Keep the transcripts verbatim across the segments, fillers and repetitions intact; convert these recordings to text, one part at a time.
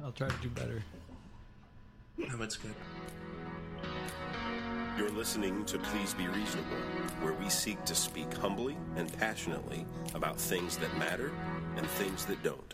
I'll try to do better. No, that's good. You're listening to Please Be Reasonable, where we seek to speak humbly and passionately about things that matter and things that don't.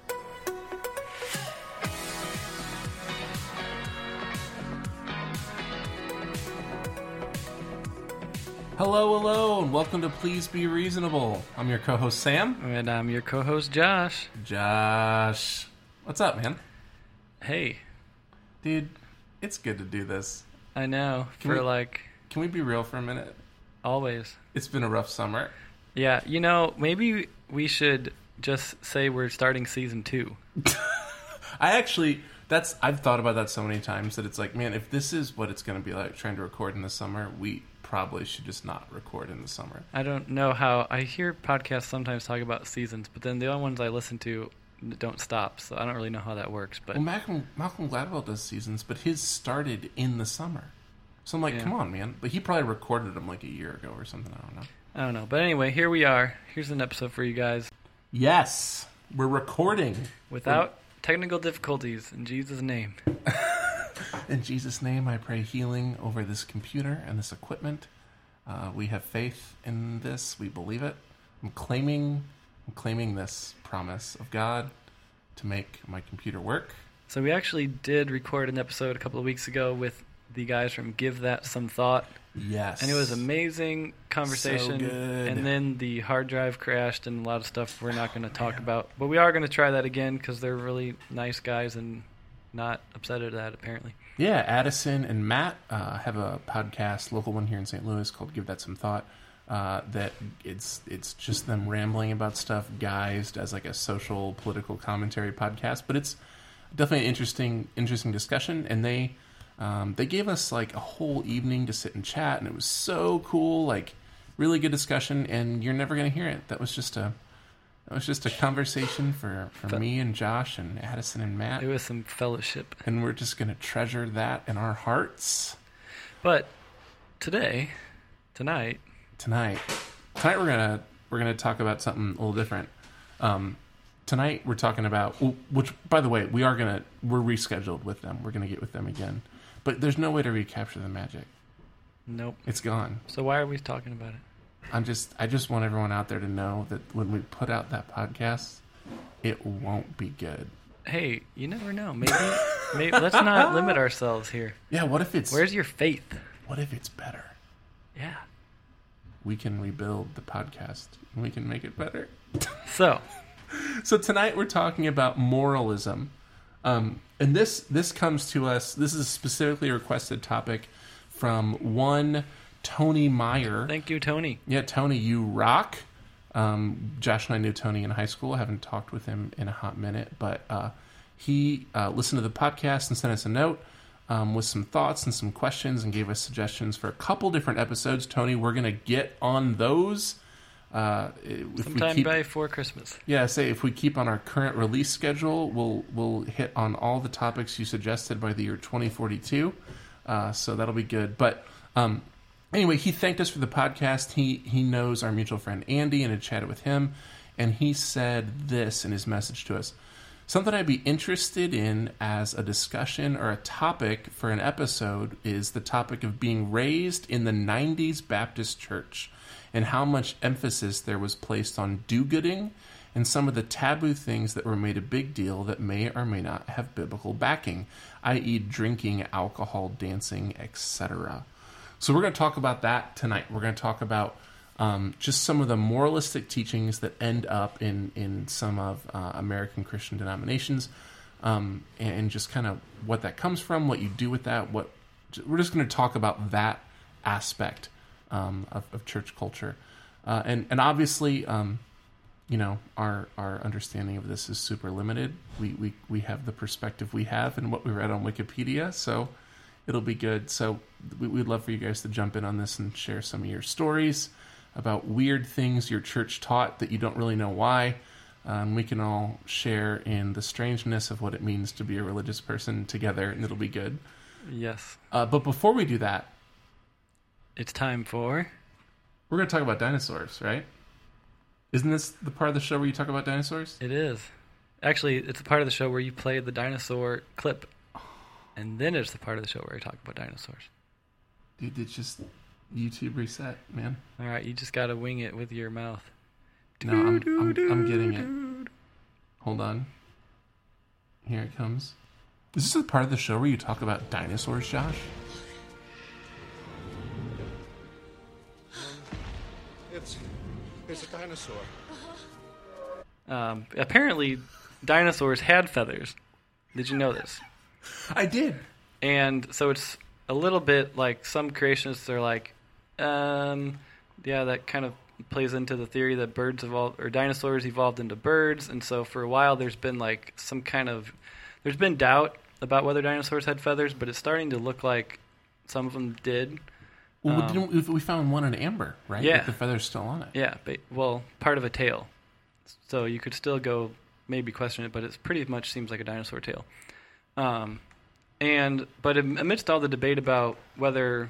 Hello, hello, and welcome to Please Be Reasonable. I'm your co-host, Sam. And I'm your co-host, Josh. Josh. What's up, man? Hey. Dude, it's good to do this. I know, Can for we- like, Can we be real for a minute? always. It's been a rough summer. Yeah, you know, maybe we should just say we're starting season two. I actually, that's, I've thought about that so many times that it's like, man, if this is what it's going to be like trying to record in the summer, we probably should just not record in the summer. I don't know how, I hear podcasts sometimes talk about seasons, but then the only ones I listen to don't stop, so I don't really know how that works. But Well, Malcolm, Malcolm Gladwell does seasons, but his started in the summer. So I'm like, Yeah. come on, man. But he probably recorded them like a year ago or something. I don't know. I don't know. But anyway, here we are. Here's an episode for you guys. Yes, we're recording. Without technical difficulties, in Jesus' name. In Jesus' name, I pray healing over this computer and this equipment. Uh, we have faith in this. We believe it. I'm claiming, I'm claiming this promise of God to make my computer work. So we actually did record an episode a couple of weeks ago with the guys from Give That Some Thought. Yes. And it was amazing conversation. So good. And then the hard drive crashed and a lot of stuff we're not going to talk about. But we are going to try that again because they're really nice guys and not upset at that, apparently. Yeah, Addison and Matt uh, have a podcast, local one here in Saint Louis, called Give That Some Thought. Uh, that it's it's just them rambling about stuff, guised as like a social, political commentary podcast. But it's definitely an interesting, interesting discussion. And they um, they gave us like a whole evening to sit and chat, and it was so cool. Like really good discussion, and you're never going to hear it. That was just a that was just a conversation for, for me and Josh and Addison and Matt. It was some fellowship. And we're just going to treasure that in our hearts. But today, tonight, Tonight, tonight we're gonna we're gonna talk about something a little different. Um, tonight we're talking about, which by the way, we are gonna we're rescheduled with them. We're gonna get with them again, but there's no way to recapture the magic. nope. It's gone. So why are we talking about it? I'm just I just want everyone out there to know that when we put out that podcast, it won't be good. Hey, you never know. Maybe, maybe let's not limit ourselves here. Yeah, what if it's Where's your faith? what if it's better? Yeah. We can rebuild the podcast and we can make it better. So, So tonight we're talking about moralism, um, and this this comes to us. This is a specifically requested topic from one Tony Meyer. thank you, Tony. Yeah, Tony, you rock. Um, Josh and I knew Tony in high school. I haven't talked with him in a hot minute, but uh, he uh, listened to the podcast and sent us a note um, with some thoughts and some questions and gave us suggestions for a couple different episodes. Tony, we're going to get on those. Uh, if Sometime we keep, before Christmas. yeah, say if we keep on our current release schedule, we'll we'll hit on all the topics you suggested by the year twenty forty-two. Uh, so that'll be good. But um, anyway, he thanked us for the podcast. He he knows our mutual friend Andy and had chatted with him, and he said this in his message to us: something I'd be interested in as a discussion or a topic for an episode is the topic of being raised in the nineties Baptist Church, and how much emphasis there was placed on do-gooding and some of the taboo things that were made a big deal that may or may not have biblical backing, that is drinking, alcohol, dancing, et cetera. So we're going to talk about that tonight. We're going to talk about um, just some of the moralistic teachings that end up in, in some of uh, American Christian denominations, um, and, and just kind of what that comes from, what you do with that. What we're just going to talk about that aspect Um, of, of church culture, uh, and and obviously, um, you know, our our understanding of this is super limited. We we we have the perspective we have and what we read on Wikipedia, so it'll be good. So we, we'd love for you guys to jump in on this and share some of your stories about weird things your church taught that you don't really know why. Um, we can all share in the strangeness of what it means to be a religious person together, and it'll be good. Yes. Uh, but before we do that, It's time for... we're going to talk about dinosaurs, right? Isn't this the part of the show where you talk about dinosaurs? It is. Actually, it's the part of the show where you play the dinosaur clip, and then it's the part of the show where you talk about dinosaurs. Dude, it's just YouTube reset, man. All right, you just gotta wing it with your mouth. No, I'm, I'm, I'm getting it. Hold on. Here it comes. Is this the part of the show where you talk about dinosaurs, Josh? It's, it's a dinosaur. Um, apparently, dinosaurs had feathers. Did you know this? I did. And so it's a little bit like some creationists are like, um, yeah, that kind of plays into the theory that birds evolved, or dinosaurs evolved into birds. And so for a while, there's been like some kind of, there's been doubt about whether dinosaurs had feathers, but it's starting to look like some of them did. Well, Um, didn't we, we found one in amber, right? Yeah. With the feathers still on it. Yeah, but, well, part of a tail. So you could still go maybe question it, but it pretty much seems like a dinosaur tail. Um, and but amidst all the debate about whether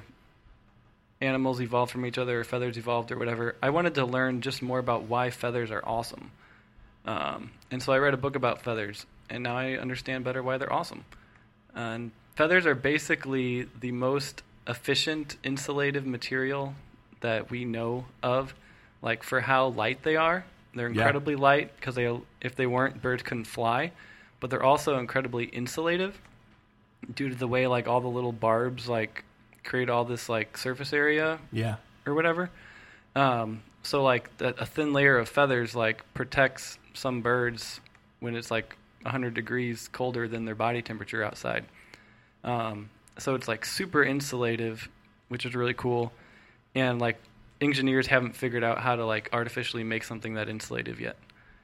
animals evolved from each other or feathers evolved or whatever, I wanted to learn just more about why feathers are awesome. Um, and so I read a book about feathers, and now I understand better why they're awesome. And feathers are basically the most efficient insulative material that we know of, like for how light they are. They're incredibly yeah. light because they, if they weren't, birds couldn't fly. But they're also incredibly insulative due to the way like all the little barbs like create all this like surface area, yeah, or whatever. Um, so like the, a thin layer of feathers like protects some birds when it's like one hundred degrees colder than their body temperature outside. Um, so it's like super insulative, which is really cool. And like engineers haven't figured out how to like artificially make something that insulative yet.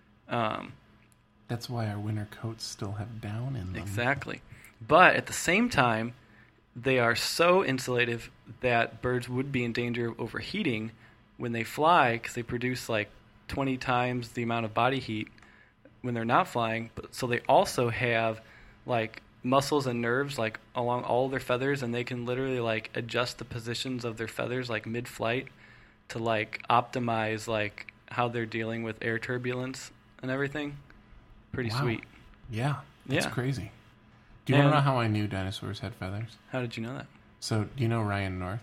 Um, That's why our winter coats still have down in them. Exactly. But at the same time, they are so insulative that birds would be in danger of overheating when they fly because they produce like twenty times the amount of body heat when they're not flying. But so they also have like muscles and nerves like along all their feathers, and they can literally like adjust the positions of their feathers like mid-flight to like optimize like how they're dealing with air turbulence and everything. Pretty wow. sweet. Yeah, that's yeah. crazy. Do you and want to know how I knew dinosaurs had feathers? How did you know that? So, do you know Ryan North?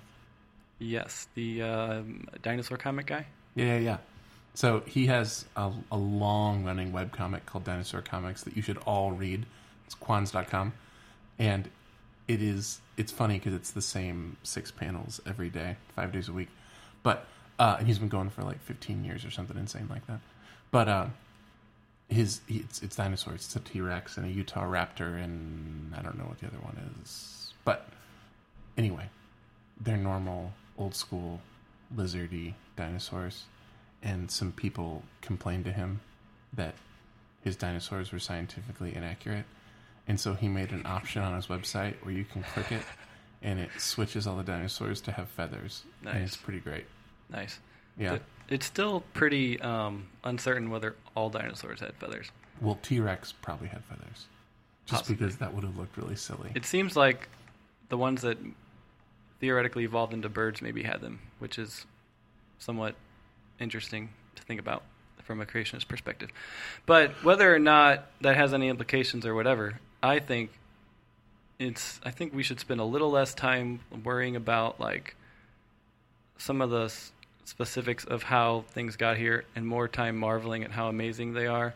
Yes, the uh, dinosaur comic guy? Yeah, yeah, yeah. So, he has a, a long-running webcomic called Dinosaur Comics that you should all read. It's quans dot com. And it is, it's funny because it's the same six panels every day, five days a week. But, uh, and he's been going for like fifteen years or something insane like that. But, uh, his, he, it's, it's dinosaurs. It's a T-Rex and a Utah Raptor and I don't know what the other one is. But, anyway, they're normal, old-school, lizardy dinosaurs. And some people complained to him that his dinosaurs were scientifically inaccurate. And so he made an option on his website where you can click it, and it switches all the dinosaurs to have feathers. Nice. And it's pretty great. Nice. Yeah. But it's still pretty um, uncertain whether all dinosaurs had feathers. Well, T-Rex probably had feathers. Just Possibly. because that would have looked really silly. It seems like the ones that theoretically evolved into birds maybe had them, which is somewhat interesting to think about from a creationist perspective. But whether or not that has any implications or whatever, I think it's I think we should spend a little less time worrying about like some of the s- specifics of how things got here and more time marveling at how amazing they are.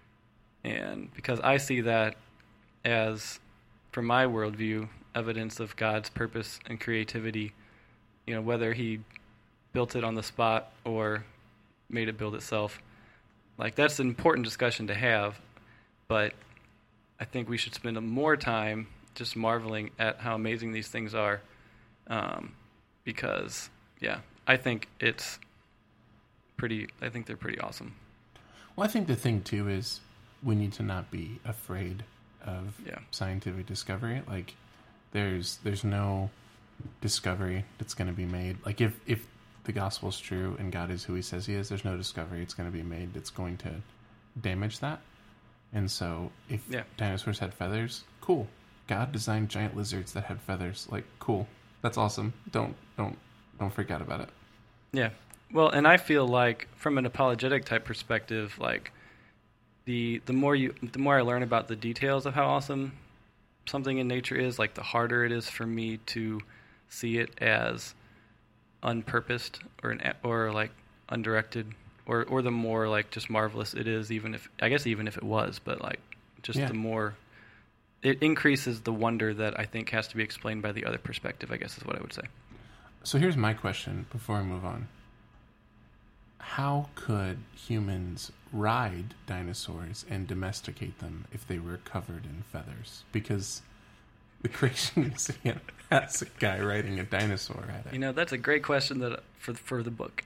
And because I see that as, from my worldview, evidence of God's purpose and creativity, you know, whether he built it on the spot or made it build itself. Like, that's an important discussion to have, but I think we should spend more time just marveling at how amazing these things are, um, because, yeah, I think it's pretty, I think they're pretty awesome. Well, I think the thing, too, is we need to not be afraid of Yeah. scientific discovery. Like, there's there's no discovery that's going to be made. Like, if, if the gospel is true and God is who he says he is, there's no discovery it's going to be made that's going to damage that. And so if Yeah. dinosaurs had feathers, cool. God designed giant lizards that had feathers. Like, cool. That's awesome. Don't don't don't freak out about it. Yeah. Well, and I feel like from an apologetic type perspective, like the the more you the more I learn about the details of how awesome something in nature is, like the harder it is for me to see it as unpurposed or an or like undirected, or or the more like just marvelous it is, even if I guess even if it was, but like just Yeah. the more it increases the wonder that I think has to be explained by the other perspective, I guess is what I would say. So here's my question before we move on. How could humans ride dinosaurs and domesticate them if they were covered in feathers? Because the Creation Museum has a guy riding a dinosaur at it. You know, that's a great question that for for the book.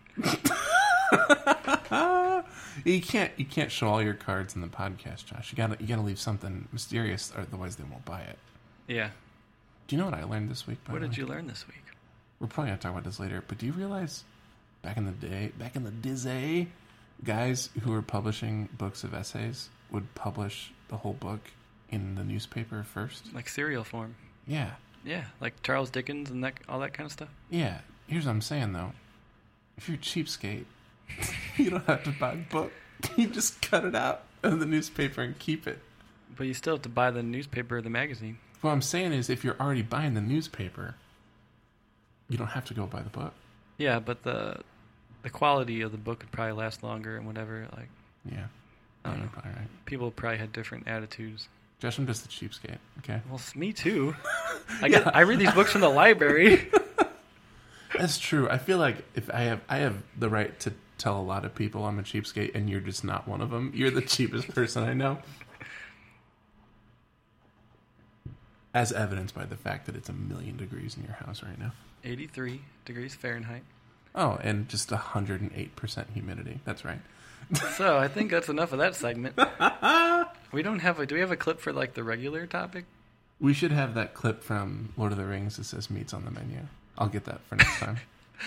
You can't you can't show all your cards in the podcast, Josh. You gotta you gotta leave something mysterious, or otherwise they won't buy it. Yeah. Do you know what I learned this week? By What the did way? you learn this week? We're probably gonna talk about this later, but do you realize back in the day, back in the dizzy, guys who were publishing books of essays would publish the whole book in the newspaper first? Like serial form. Yeah. Yeah, like Charles Dickens and that all that kind of stuff. Yeah. Here's what I'm saying though. If you're a cheapskate, you don't have to buy the book. You just cut it out of the newspaper and keep it. But you still have to buy the newspaper or the magazine. What I'm saying is if you're already buying the newspaper, you don't have to go buy the book. Yeah, but the the quality of the book would probably last longer and whatever. Like Yeah. I don't Yeah, know. you're probably right. People probably had different attitudes. Josh, I'm just a cheapskate, okay? Well, s- me too. I get I read these books from the library. That's true. I feel like if I have I have the right to tell a lot of people I'm a cheapskate, and you're just not one of them. You're the cheapest person I know. As evidenced by the fact that it's a million degrees in your house right now. eighty-three degrees Fahrenheit. Oh, and just one hundred eight percent humidity. That's right. So I think that's enough of that segment. We don't have a. Do we have a clip for like the regular topic? We should have that clip from Lord of the Rings that says meats on the menu. I'll get that for next time.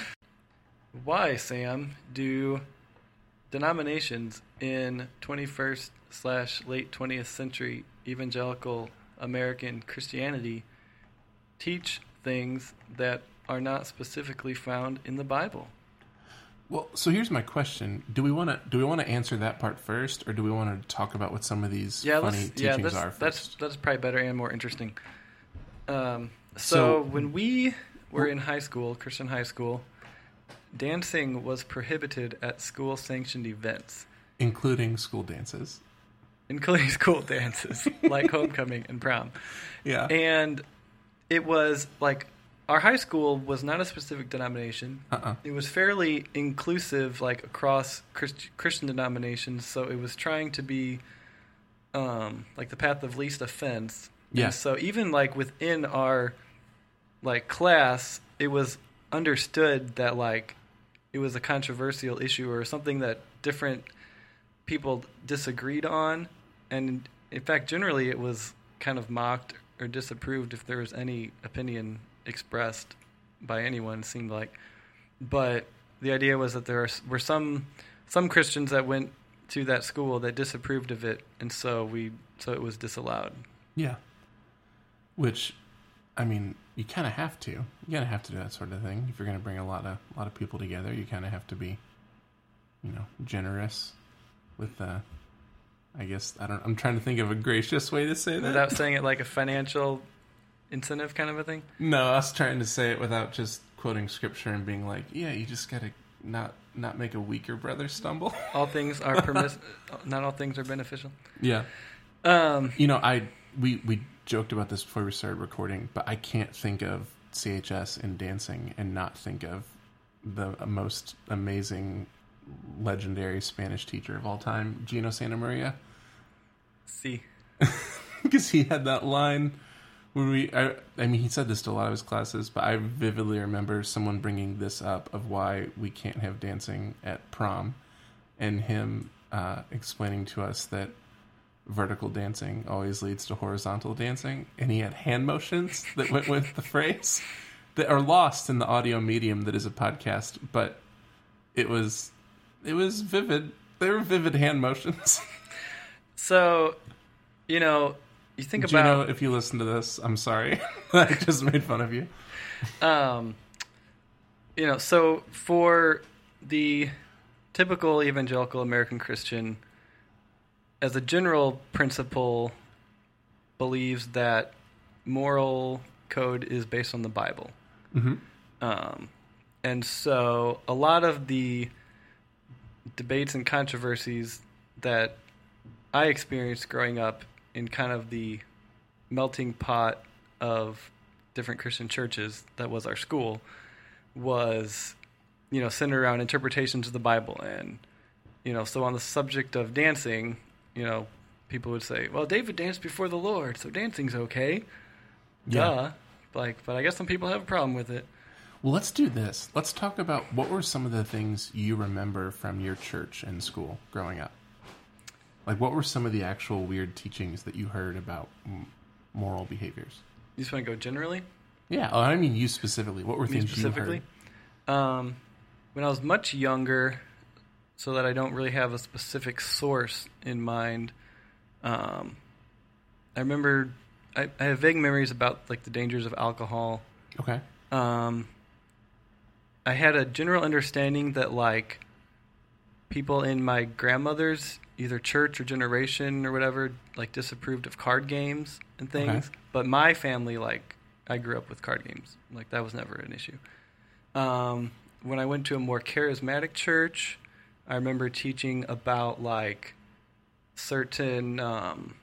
Why, Sam, do denominations in twenty-first slash late twentieth century evangelical American Christianity teach things that are not specifically found in the Bible? Well, so here's my question: Do we want to do we want to answer that part first, or do we want to talk about what some of these Yeah, funny let's, yeah, teachings that's, are first? that's that's probably better and more interesting. Um, so, So- when we were in high school, Christian high school, dancing was prohibited at school-sanctioned events, Including school dances. including school dances like homecoming and prom. Yeah. And it was like our high school was not a specific denomination. Uh-uh. It was fairly inclusive, like across Christ- Christian denominations. So it was trying to be um, like the path of least offense. Yeah. And so even like within our like class, it was understood that like it was a controversial issue or something that different people disagreed on, and in fact, generally it was kind of mocked or disapproved if there was any opinion expressed by anyone. It seemed like, but the idea was that there are, were some some Christians that went to that school that disapproved of it, and so we so it was disallowed. Yeah. Which, I mean, you kind of have to. You kind of have to do that sort of thing. If you're going to bring a lot of a lot of people together, you kind of have to be, you know, generous with, uh, I guess, I don't, I'm trying to think of a gracious way to say that. Without saying it like a financial incentive kind of a thing. No, I was trying to say it without just quoting scripture and being like, yeah, you just got to not not make a weaker brother stumble. All things are permiss. Not all things are beneficial. Yeah. Um, You know, I we we joked about this before we started recording, but I can't think of C H S and dancing and not think of the most amazing, legendary Spanish teacher of all time, Gino Santa Maria, see. because he had that line when we. I, I mean, he said this to a lot of his classes, but I vividly remember someone bringing this up of why we can't have dancing at prom, and him uh, explaining to us that vertical dancing always leads to horizontal dancing, and he had hand motions that went with the phrase that are lost in the audio medium that is a podcast, but it was it was vivid. They were vivid hand motions. So, you know, you think Gino, about if you listen to this, I'm sorry. I just made fun of you. um, you know, so for the typical evangelical American Christian, as a general principle, believes that moral code is based on the Bible. Mm-hmm. Um, and so a lot of the debates and controversies that I experienced growing up in kind of the melting pot of different Christian churches that was our school was, you know, centered around interpretations of the Bible. And, you know, so on the subject of dancing, you know, people would say, well, David danced before the Lord, so dancing's okay. Yeah. Duh. Like, but I guess some people have a problem with it. Well, let's do this. Let's talk about what were some of the things you remember from your church and school growing up. Like, what were some of the actual weird teachings that you heard about m- moral behaviors? You just want to go generally? Yeah, oh, I mean you specifically. What were Me things specifically? you heard? Um, when I was much younger, so that I don't really have a specific source in mind, um, I remember I, I have vague memories about like the dangers of alcohol. Okay. Um, I had a general understanding that like people in my grandmother's either church or generation or whatever like disapproved of card games and things. Okay. But my family, like, I grew up with card games. Like, that was never an issue. Um, when I went to a more charismatic church, I remember teaching about, like, certain, um,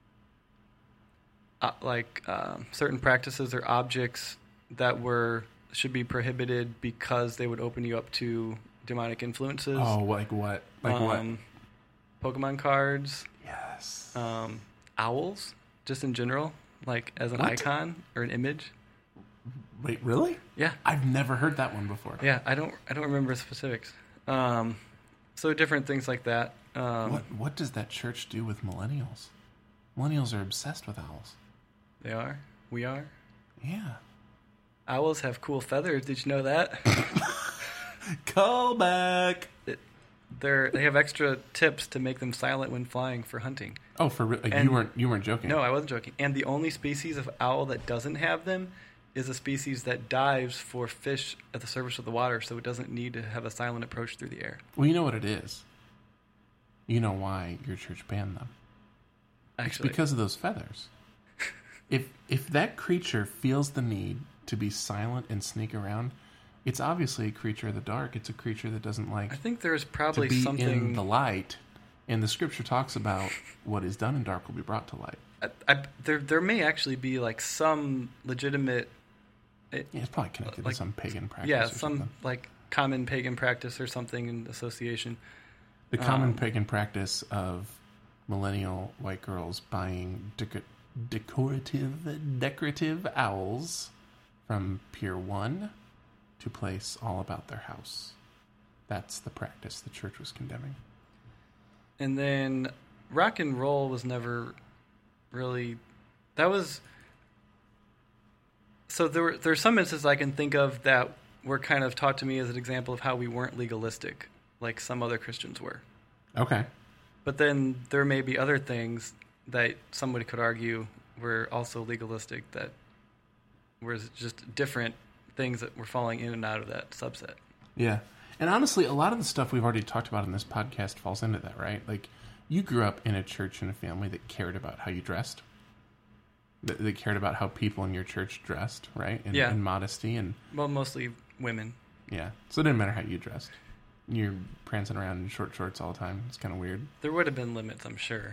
uh, like, uh, certain practices or objects that were, should be prohibited because they would open you up to demonic influences. Oh, like what? Like um, what? Pokemon cards. Yes. Um, owls, just in general. Like, as an What? icon or an image. Wait, really? Yeah. I've never heard that one before. Yeah, I don't I don't remember specifics. Um, so different things like that. Um, What What does that church do with millennials? Millennials are obsessed with owls. They are. We are. Yeah. Owls have cool feathers. Did you know that? Call back. It, they're, they have extra tips to make them silent when flying for hunting. Oh, for real? Like, And- you weren't you weren't joking? No, I wasn't joking. And the only species of owl that doesn't have them is a species that dives for fish at the surface of the water, so it doesn't need to have a silent approach through the air. Well, you know what it is. You know why your church banned them. Actually, It's because of those feathers. if if that creature feels the need to be silent and sneak around, it's obviously a creature of the dark. It's a creature that doesn't like I think there's to probably be something. in the light. And the scripture talks about what is done in dark will be brought to light. I, I, there, there may actually be like some legitimate, it, Yeah, it's probably connected Like- to some pagan practice. yeah, or some something. like common pagan practice or something in association. The common um, pagan practice of millennial white girls buying deco- decorative decorative owls from Pier One to place all about their house. That's the practice the church was condemning. And then rock and roll was never really. That was. So there were there's some instances I can think of that were kind of taught to me as an example of how we weren't legalistic, like some other Christians were. Okay. But then there may be other things that somebody could argue were also legalistic that were just different things that were falling in and out of that subset. Yeah. And honestly, a lot of the stuff we've already talked about in this podcast falls into that, right? Like, you grew up in a church and a family that cared about how you dressed. That, that cared about how people in your church dressed, right? And, Yeah. and modesty and, Well, mostly women. yeah. So it didn't matter how you dressed. You're prancing around in short shorts all the time. It's kind of weird. There would have been limits, I'm sure.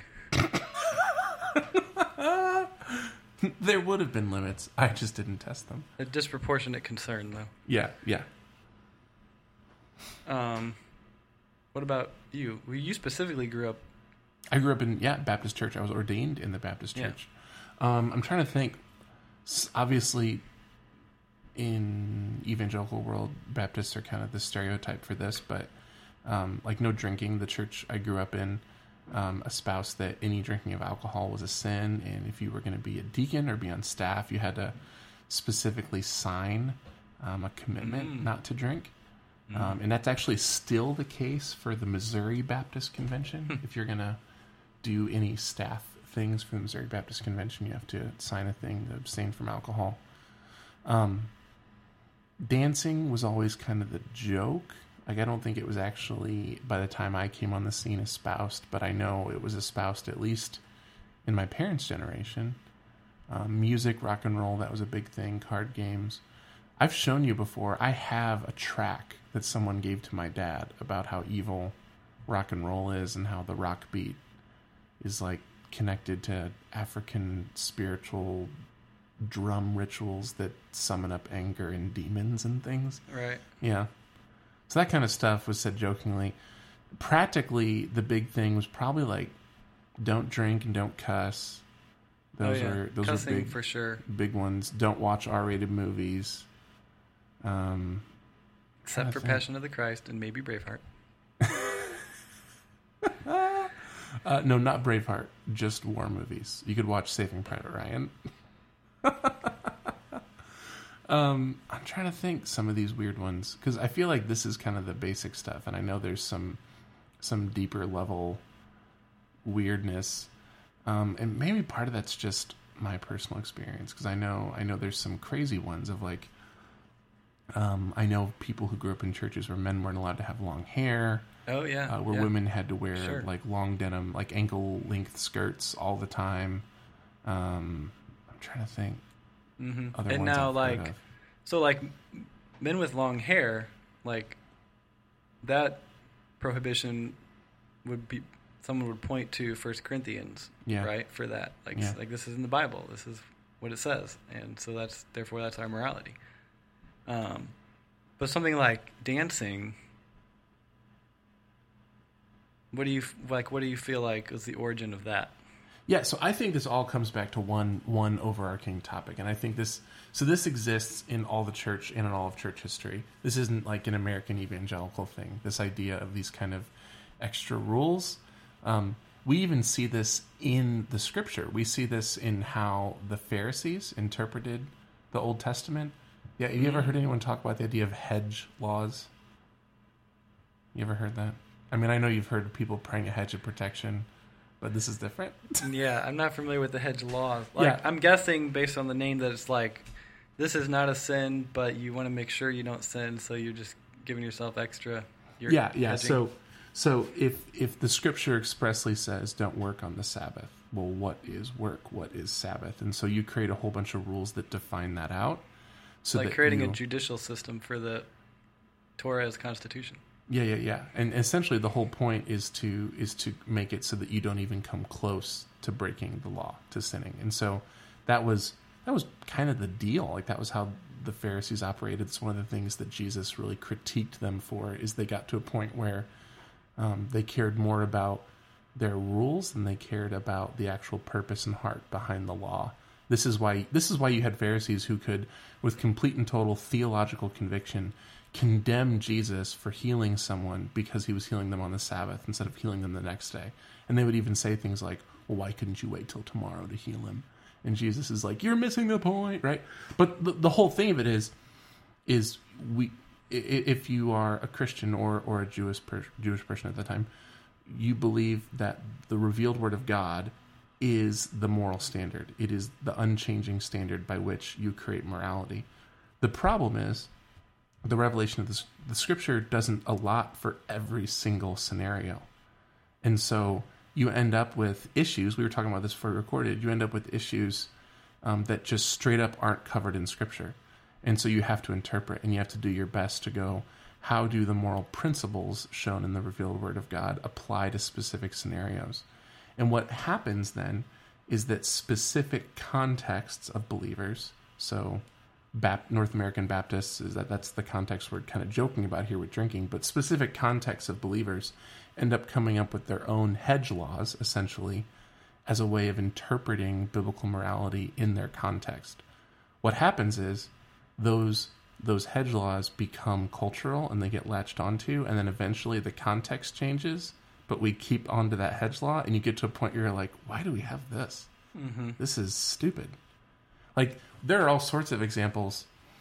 There would have been limits. I just didn't test them. A disproportionate concern, though. Yeah, yeah. Um, what about you? Well, you specifically grew up. I grew up in, yeah, Baptist church. I was ordained in the Baptist Yeah. church. Um, I'm trying to think. S- Obviously, in evangelical world, Baptists are kind of the stereotype for this, but um, like no drinking. The church I grew up in um, espoused that any drinking of alcohol was a sin, and if you were going to be a deacon or be on staff, you had to specifically sign um, a commitment Mm. not to drink. Um, and that's actually still the case for the Missouri Baptist Convention. If you're going to do any staff things for the Missouri Baptist Convention, you have to sign a thing to abstain from alcohol. Um, dancing was always kind of the joke Like, I don't think it was actually, by the time I came on the scene, espoused, but I know it was espoused at least in my parents' generation. Um, music, rock and roll, that was a big thing. Card games. I've shown you before, I have a track that someone gave to my dad about how evil rock and roll is and how the rock beat is, like, connected to African spiritual drum rituals that summon up anger and demons and things. Right. Yeah. So that kind of stuff was said jokingly. Practically, the big thing was probably like, don't drink and don't cuss. Those oh, yeah. are those Cussing are big for sure. Big ones. Don't watch R-rated movies. Um, Except for Passion of the Christ and maybe Braveheart. uh, no, not Braveheart. Just war movies. You could watch Saving Private Ryan. Um, I'm trying to think some of these weird ones because I feel like this is kind of the basic stuff, and I know there's some some deeper level weirdness, um, and maybe part of that's just my personal experience because I know I know there's some crazy ones of like, um, I know people who grew up in churches where men weren't allowed to have long hair. Oh yeah, uh, where yeah. women had to wear Sure. like long denim, like ankle length skirts all the time. Um, I'm trying to think. Mm-hmm. Other and ones now, I've like, heard of. so, like, men with long hair, like, that prohibition would be, someone would point to First Corinthians, Yeah. right, for that. Like, Yeah. like, this is in the Bible. This is what it says. And so that's, therefore, that's our morality. Um, but something like dancing, what do you, like, what do you feel like is the origin of that? Yeah, so I think this all comes back to one one overarching topic, and I think this so this exists in all the church and in all of church history. This isn't like an American evangelical thing. This idea of these kind of extra rules. Um, we even see this in the Scripture. We see this in how the Pharisees interpreted the Old Testament. Yeah, have you ever heard anyone talk about the idea of hedge laws? You ever heard that? I mean, I know you've heard people praying a hedge of protection. But this is different. Yeah, I'm not familiar with the hedge laws. Like, Yeah. I'm guessing based on the name that it's like, this is not a sin, but you want to make sure you don't sin, so you're just giving yourself extra. You're yeah, yeah. hedging. So, so if if the Scripture expressly says don't work on the Sabbath, well, what is work? What is Sabbath? And so you create a whole bunch of rules that define that out. So like that creating you, a judicial system for the Torah's constitution. Yeah, yeah, yeah. And essentially, the whole point is to is to make it so that you don't even come close to breaking the law, to sinning. And so that was that was kind of the deal. Like that was how the Pharisees operated. It's one of the things that Jesus really critiqued them for. Is they got to a point where um, they cared more about their rules than they cared about the actual purpose and heart behind the law. This is why this is why you had Pharisees who could, with complete and total theological conviction, condemn Jesus for healing someone because he was healing them on the Sabbath instead of healing them the next day. And they would even say things like, well, why couldn't you wait till tomorrow to heal him? And Jesus is like, you're missing the point, right? But the, the whole thing of it is, is we, if you are a Christian or, or a Jewish, per, Jewish person at the time, you believe that the revealed word of God is the moral standard. It is the unchanging standard by which you create morality. The problem is, the revelation of this, the Scripture doesn't allot for every single scenario. And so you end up with issues, we were talking about this before we recorded, you end up with issues um, that just straight up aren't covered in Scripture. And so you have to interpret, and you have to do your best to go, how do the moral principles shown in the revealed Word of God apply to specific scenarios? And what happens then is that specific contexts of believers, so Bap- North American Baptists, is that that's the context we're kind of joking about here with drinking, but specific contexts of believers end up coming up with their own hedge laws, essentially, as a way of interpreting biblical morality in their context. What happens is those those hedge laws become cultural and they get latched onto, and then eventually the context changes, but we keep onto that hedge law, and you get to a point where you're like, why do we have this? Mm-hmm. This is stupid. Like, there are all sorts of examples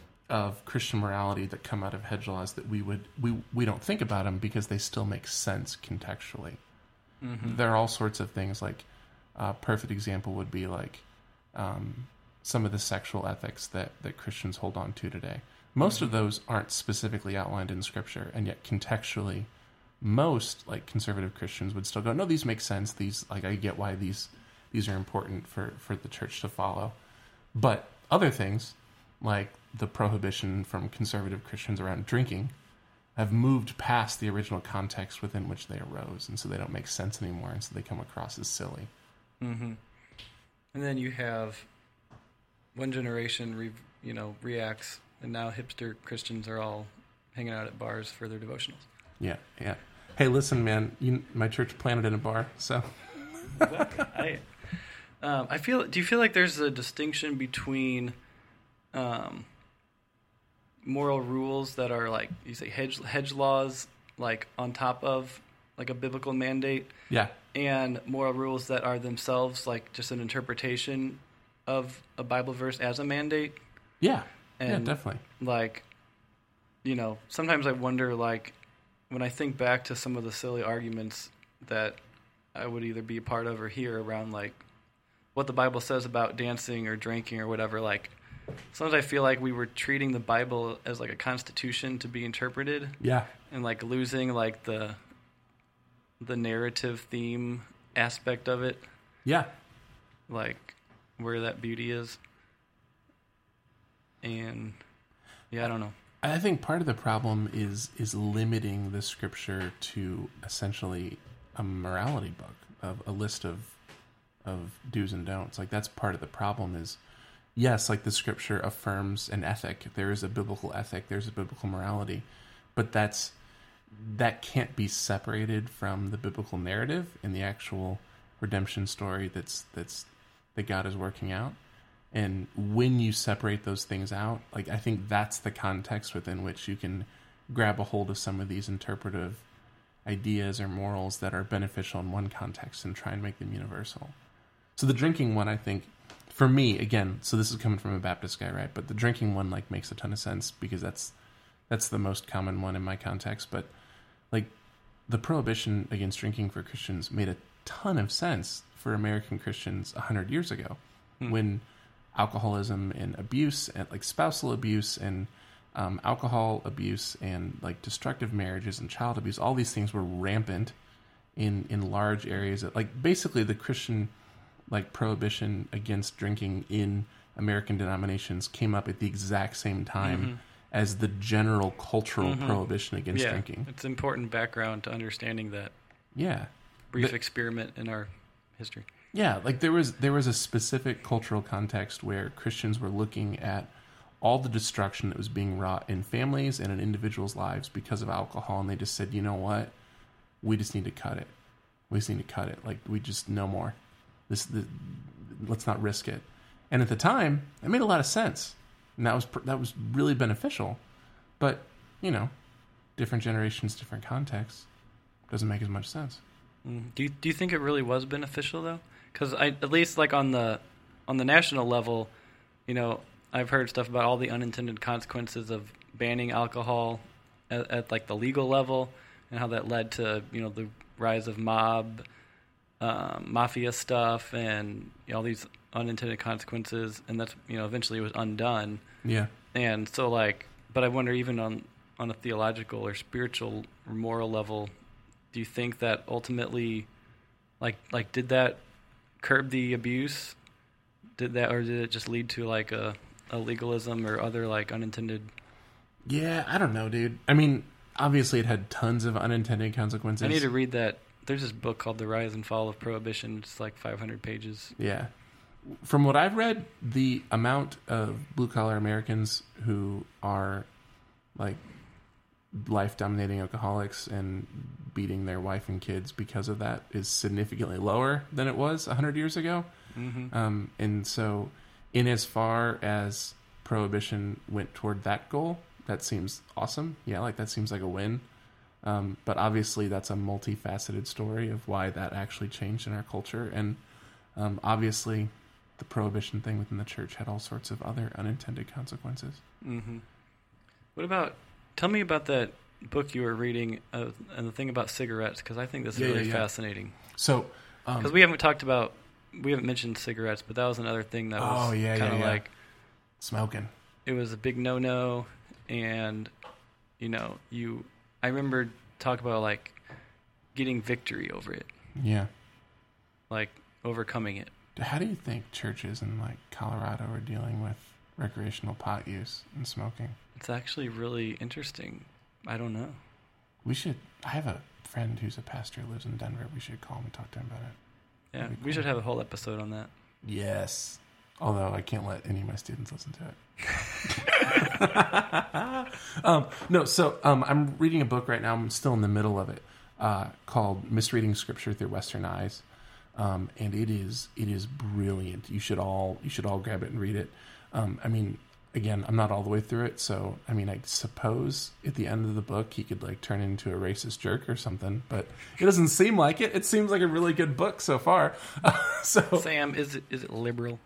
of Christian morality that come out of hedge laws that we would we we don't think about them because they still make sense contextually. Mm-hmm. There are all sorts of things like a uh, perfect example would be like um, some of the sexual ethics that, that Christians hold on to today. Most of those aren't specifically outlined in Scripture, and yet contextually, most like conservative Christians would still go, no, these make sense. These, like, I get why these these are important for, for the church to follow. But other things, like the prohibition from conservative Christians around drinking, have moved past the original context within which they arose, and so they don't make sense anymore, and so they come across as silly. Mm-hmm. And then you have one generation, re, you know, reacts, and now hipster Christians are all hanging out at bars for their devotionals. Yeah, yeah. Hey, listen, man, you, my church planted in a bar, so... I, um, I feel. Do you feel like there's a distinction between um, moral rules that are like you say hedge hedge laws, like on top of like a biblical mandate, yeah, and moral rules that are themselves like just an interpretation of a Bible verse as a mandate? Yeah, and yeah, definitely. Like, you know, sometimes I wonder, like, when I think back to some of the silly arguments that I would either be a part of or hear around, like, what the Bible says about dancing or drinking or whatever, like, sometimes I feel like we were treating the Bible as, like, a constitution to be interpreted. Yeah. And, like, losing, like, the the narrative theme aspect of it. Yeah. Like, where that beauty is. And, yeah, I don't know. I think part of the problem is is limiting the Scripture to essentially a morality book, of a list of of do's and don'ts. Like, that's part of the problem is, yes, like the Scripture affirms an ethic. There is a biblical ethic. There's a biblical morality. But that's that can't be separated from the biblical narrative and the actual redemption story that's that's that God is working out. And when you separate those things out, like, I think that's the context within which you can grab a hold of some of these interpretive ideas or morals that are beneficial in one context and try and make them universal. So the drinking one, I think, for me, again, so this is coming from a Baptist guy, right? But the drinking one, like, makes a ton of sense because that's that's the most common one in my context. But, like, the prohibition against drinking for Christians made a ton of sense for American Christians one hundred years ago, hmm. when alcoholism and abuse, and like spousal abuse and um, alcohol abuse and like destructive marriages and child abuse, all these things were rampant in, in large areas. That, like, basically the Christian like prohibition against drinking in American denominations came up at the exact same time mm-hmm. as the general cultural mm-hmm. prohibition against yeah, drinking. It's important background to understanding that. Yeah. Brief the, experiment in our history. Yeah, like there was there was a specific cultural context where Christians were looking at all the destruction that was being wrought in families and in individuals' lives because of alcohol, and they just said, you know what, we just need to cut it. We just need to cut it. Like, we just no more. This, the, let's not risk it. And at the time, it made a lot of sense, and that was that was really beneficial. But you know, different generations, different contexts, doesn't make as much sense. Mm. Do you, do you think it really was beneficial though? Because I, at least like on the on the national level, you know, I've heard stuff about all the unintended consequences of banning alcohol at, at like the legal level, and how that led to, you know, the rise of mob, um, mafia stuff, and, you know, all these unintended consequences, and that's, you know, eventually it was undone. Yeah. And so, like, but I wonder, even on on a theological or spiritual or moral level, do you think that ultimately, like like did that curb the abuse? Did that, or did it just lead to like a, a legalism or other like unintended? Yeah, I don't know, dude. I mean, obviously it had tons of unintended consequences. I need to read that. There's this book called The Rise and Fall of Prohibition. It's like five hundred pages. Yeah. From what I've read, the amount of blue-collar Americans who are like life-dominating alcoholics and beating their wife and kids because of that is significantly lower than it was one hundred years ago. Mm-hmm. Um, and so in as far as prohibition went toward that goal, that seems awesome. Yeah, like that seems like a win. Um, but obviously that's a multifaceted story of why that actually changed in our culture. And um, obviously the prohibition thing within the church had all sorts of other unintended consequences. Mm-hmm. What about, tell me about that book you were reading uh, and the thing about cigarettes, because I think this is yeah, really yeah, yeah. fascinating. So, because um, we haven't talked about, we haven't mentioned cigarettes, but that was another thing that was oh, yeah, kind of yeah, yeah. like smoking. It was a big no-no, and you know, you. I remember talk about like getting victory over it, Yeah. like overcoming it. How do you think churches in like Colorado are dealing with recreational pot use and smoking? It's actually really interesting. I don't know. We should. I have a friend who's a pastor who lives in Denver. We should call him and talk to him about it. Yeah, That'd be we cool. should have a whole episode on that. Yes. Although I can't let any of my students listen to it. um, no, so um, I'm reading a book right now. I'm still in the middle of it, uh, called Misreading Scripture Through Western Eyes, um, and it is it is brilliant. You should all you should all grab it and read it. Um, I mean, again, I'm not all the way through it, so I mean, I suppose at the end of the book he could like turn into a racist jerk or something, but it doesn't seem like it. It seems like a really good book so far. so Sam, is it is it liberal?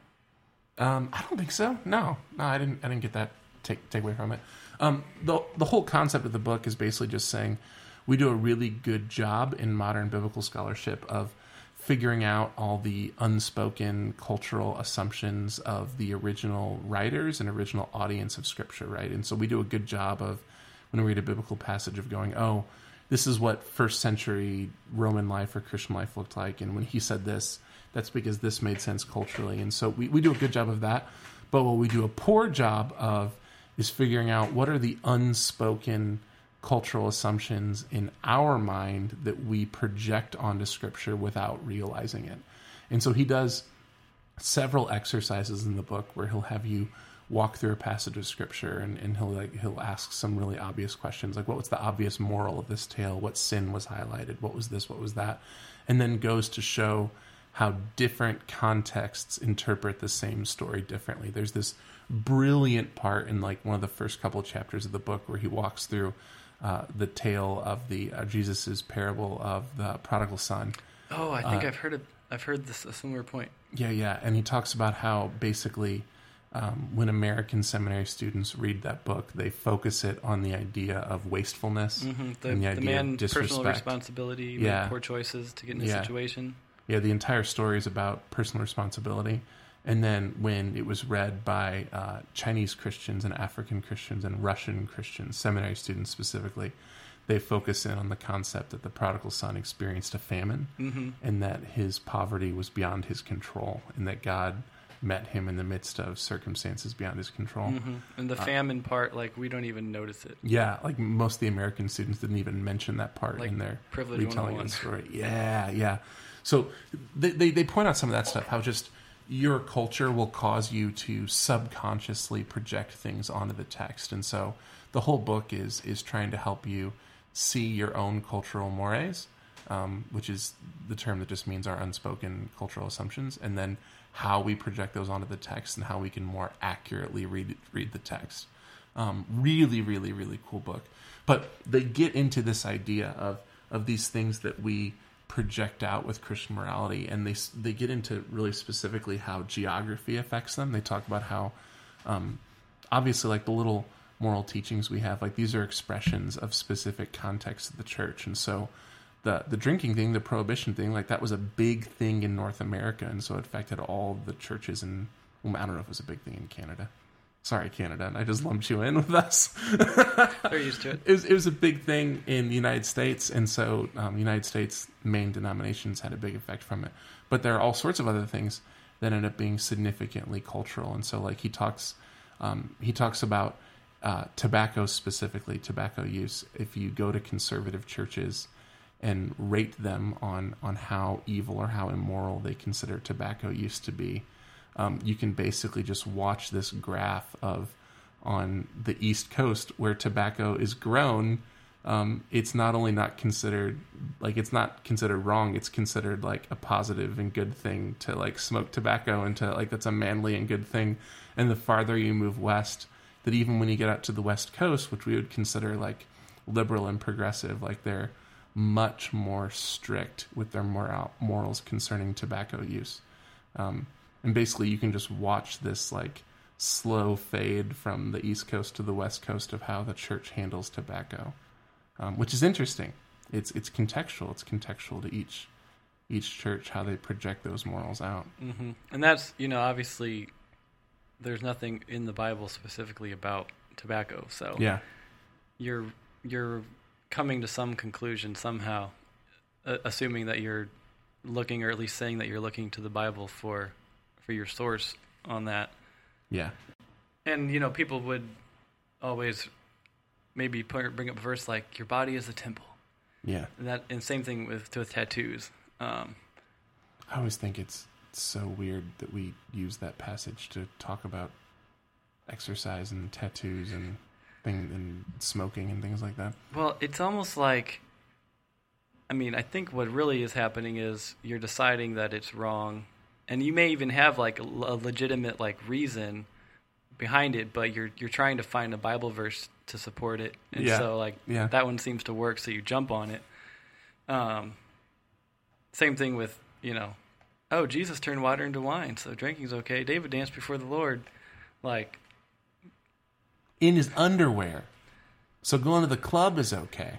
Um, I don't think so. No, no, I didn't. I didn't get that take take away from it. Um, the the whole concept of the book is basically just saying we do a really good job in modern biblical scholarship of figuring out all the unspoken cultural assumptions of the original writers and original audience of Scripture, right? And so we do a good job of when we read a biblical passage of going, oh, this is what first century Roman life or Christian life looked like, and when he said this, that's because this made sense culturally. And so we, we do a good job of that. But what we do a poor job of is figuring out what are the unspoken cultural assumptions in our mind that we project onto Scripture without realizing it. And so he does several exercises in the book where he'll have you walk through a passage of Scripture, and, and he'll like he'll ask some really obvious questions, like what was the obvious moral of this tale? What sin was highlighted? What was this? What was that? And then goes to show how different contexts interpret the same story differently. There's this brilliant part in like one of the first couple of chapters of the book where he walks through uh, the tale of the uh, Jesus's parable of the prodigal son. Oh, I think Uh, I've heard it. I've heard this a similar point. Yeah, yeah, and he talks about how basically um, when American seminary students read that book, they focus it on the idea of wastefulness Mm-hmm. The, and the the idea man of disrespect. personal responsibility, Yeah. made poor choices to get in a Yeah. situation. Yeah, the entire story is about personal responsibility. And then when it was read by uh, Chinese Christians and African Christians and Russian Christians, seminary students specifically, they focus in on the concept that the prodigal son experienced a famine Mm-hmm. and that his poverty was beyond his control and that God met him in the midst of circumstances beyond his control. Mm-hmm. And the famine part, like, we don't even notice it. Yeah, like most of the American students didn't even mention that part Like in their Privilege retelling one oh of the one. story. Yeah, yeah. So they, they they point out some of that stuff, how just your culture will cause you to subconsciously project things onto the text. And so the whole book is is trying to help you see your own cultural mores, um, which is the term that just means our unspoken cultural assumptions, and then how we project those onto the text and how we can more accurately read read the text. Um, really, really, really cool book. But they get into this idea of of these things that we project out with Christian morality, and they they get into really specifically how geography affects them. They talk about how, um, obviously, like the little moral teachings we have, like these are expressions of specific contexts of the church, and so the the drinking thing, the prohibition thing, like that was a big thing in North America, and so it affected all the churches in. Well, I don't know if it was a big thing in Canada. Sorry, Canada. I just lumped you in with us. They're used to it. It was, it was a big thing in the United States, and so um, United States main denominations had a big effect from it. But there are all sorts of other things that end up being significantly cultural. And so, like he talks, um, he talks about uh, tobacco specifically, tobacco use. If you go to conservative churches and rate them on on how evil or how immoral they consider tobacco use to be, um, you can basically just watch this graph of on the East Coast where tobacco is grown. Um, it's not only not considered like it's not considered wrong, it's considered like a positive and good thing to like smoke tobacco and to like that's a manly and good thing. And the farther you move west, that even when you get out to the West Coast, which we would consider like liberal and progressive, like they're much more strict with their moral morals concerning tobacco use. Um, and basically you can just watch this like slow fade from the East Coast to the West Coast of how the church handles tobacco. Um, which is interesting. It's it's contextual. It's contextual to each each church, how they project those morals out. Mm-hmm. And that's, you know, obviously there's nothing in the Bible specifically about tobacco. So Yeah. you're you're coming to some conclusion somehow, uh, assuming that you're looking, or at least saying that you're looking to the Bible for for your source on that. Yeah. And, you know, people would always maybe put, bring up a verse like, your body is a temple. Yeah. And that, and same thing with, with tattoos. Um, I always think it's so weird that we use that passage to talk about exercise and tattoos and thing and smoking and things like that. well, it's almost like, I mean, I think what really is happening is you're deciding that it's wrong. And you may even have like a, a legitimate like reason behind it, but you're you're trying to find a Bible verse to support it, and Yeah. so like Yeah. that one seems to work, so you jump on it. Um, same thing with, you know, oh, Jesus turned water into wine, so drinking's okay. David danced before the Lord, like In his underwear. So going to the club is okay.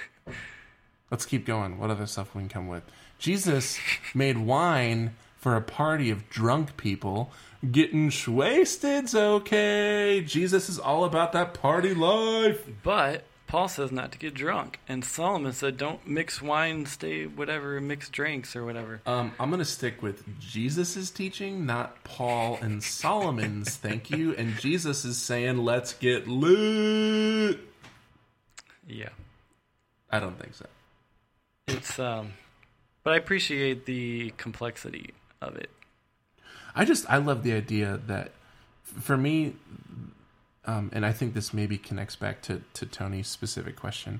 Let's keep going. What other stuff we can come with? Jesus made wine for a party of drunk people. Getting wasked's okay. Jesus is all about that party life. But Paul says not to get drunk, and Solomon said don't mix wine, stay whatever, mix drinks or whatever. Um, I'm going to stick with Jesus' teaching, not Paul and Solomon's. Thank you. And Jesus is saying, let's get lit. Yeah, I don't think so. it's um, but I appreciate the complexity of it. I just, I love the idea that, for me, um, and I think this maybe connects back to, to Tony's specific question,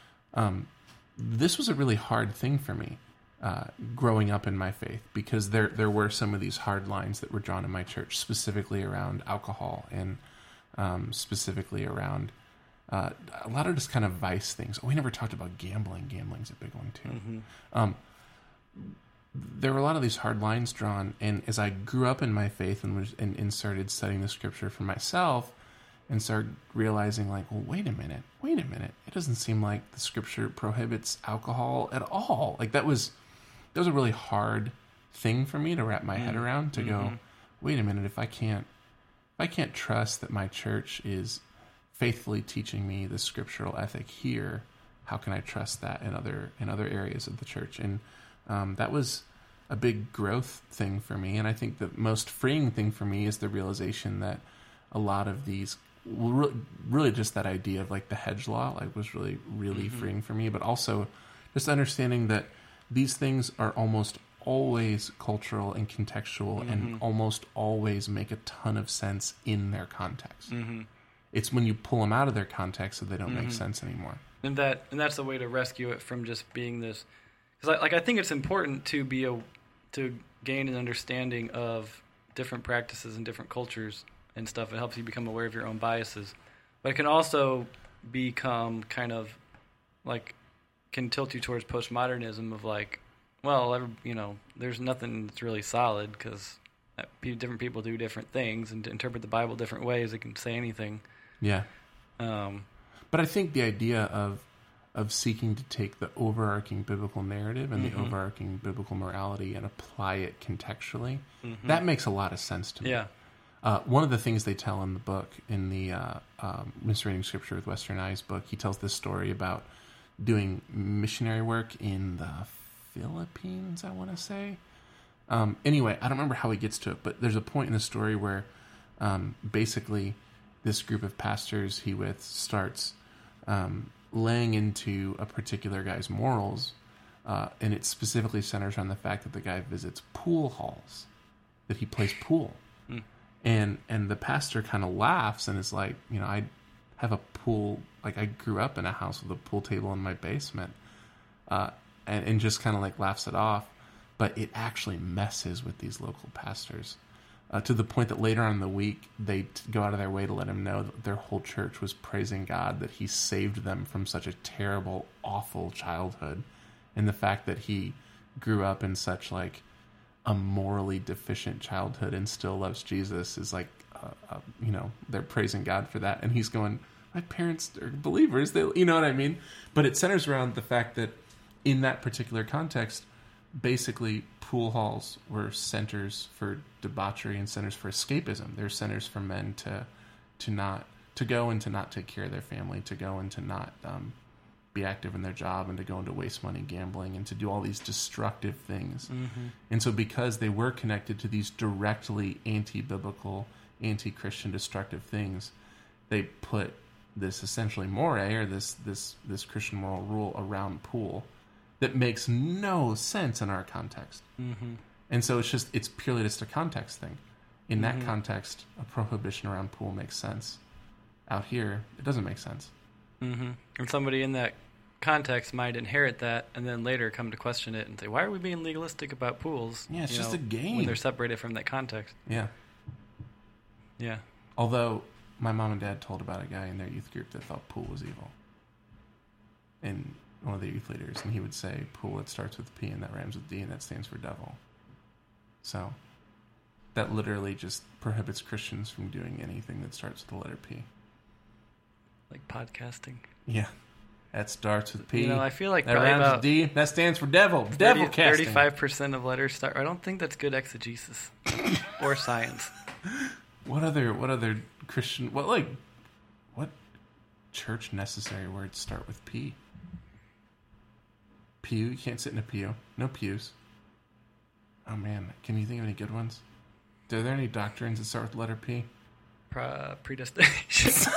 um, this was a really hard thing for me, uh, growing up in my faith, because there, there were some of these hard lines that were drawn in my church, specifically around alcohol and um, specifically around uh, a lot of just kind of vice things. Oh, we never talked about gambling. Gambling's a big one, too. Mm-hmm. Um, there were a lot of these hard lines drawn, and as I grew up in my faith and was and, and started studying the scripture for myself, and started realizing, like, well, wait a minute, wait a minute, it doesn't seem like the scripture prohibits alcohol at all. Like that was that was a really hard thing for me to wrap my head around. To Mm-hmm. go, wait a minute, if I can't if I can't trust that my church is faithfully teaching me the scriptural ethic here, how can I trust that in other in other areas of the church? And Um, that was a big growth thing for me, and I think the most freeing thing for me is the realization that a lot of these, well, really just that idea of like the hedge law, like was really, really mm-hmm. freeing for me, but also just understanding that these things are almost always cultural and contextual mm-hmm. and almost always make a ton of sense in their context. Mm-hmm. It's when you pull them out of their context that they don't mm-hmm. make sense anymore. And that and that's a way to rescue it from just being this. Because like I think it's important to be a to gain an understanding of different practices and different cultures and stuff. It helps you become aware of your own biases, but it can also become kind of like can tilt you towards postmodernism of like, well, every, you know, there's nothing that's really solid because different people do different things and interpret the Bible different ways. It can say anything. Yeah. Um, but I think the idea of of seeking to take the overarching biblical narrative and mm-hmm. the overarching biblical morality and apply it contextually, mm-hmm. that makes a lot of sense to me. Yeah. Uh, one of the things they tell in the book, in the uh, um, Misreading Scripture with Western Eyes book, he tells this story about doing missionary work in the Philippines, I want to say. Um, anyway, I don't remember how he gets to it, but there's a point in the story where um, basically this group of pastors he with starts um, laying into a particular guy's morals, uh, and it specifically centers on the fact that the guy visits pool halls, that he plays pool. Mm. And and the pastor kind of laughs and is like, you know, I have a pool, like I grew up in a house with a pool table in my basement, uh, and, and just kind of like laughs it off. But it actually messes with these local pastors. Uh, to the point that later on in the week, they t- go out of their way to let him know that their whole church was praising God, that he saved them from such a terrible, awful childhood. And the fact that he grew up in such like a morally deficient childhood and still loves Jesus is like, uh, uh, you know, they're praising God for that. And he's going, my parents are believers. They, you know what I mean? But it centers around the fact that in that particular context, basically pool halls were centers for debauchery and centers for escapism. They're centers for men to to not to go and to not take care of their family, to go and to not um, be active in their job, and to go and to waste money gambling, and to do all these destructive things. Mm-hmm. And so because they were connected to these directly anti-biblical, anti-Christian destructive things, they put this essentially more, or this, this, this Christian moral rule around pool that makes no sense in our context. Mm-hmm. And so it's just, it's purely just a context thing. In that mm-hmm. context, a prohibition around pool makes sense. Out here, it doesn't make sense. Mm-hmm. And somebody in that context might inherit that and then later come to question it and say, why are we being legalistic about pools? Yeah, it's you just know, a game. When they're separated from that context. Yeah. Yeah. Although, my mom and dad told about a guy in their youth group that thought pool was evil. And one of the youth leaders, and he would say, pool, it starts with P and that rhymes with D and that stands for devil. So, that literally just prohibits Christians from doing anything that starts with the letter P. Like podcasting. Yeah. That starts with P. You know, I feel like that probably rhymes about with D. That stands for devil. Devil casting. thirty-five percent of letters start. I don't think that's good exegesis or science. What other what other Christian what like what church necessary words start with P? Pew, you can't sit in a pew. No pews. Oh man, can you think of any good ones? Are there any doctrines that start with the letter P? Pre- predestination.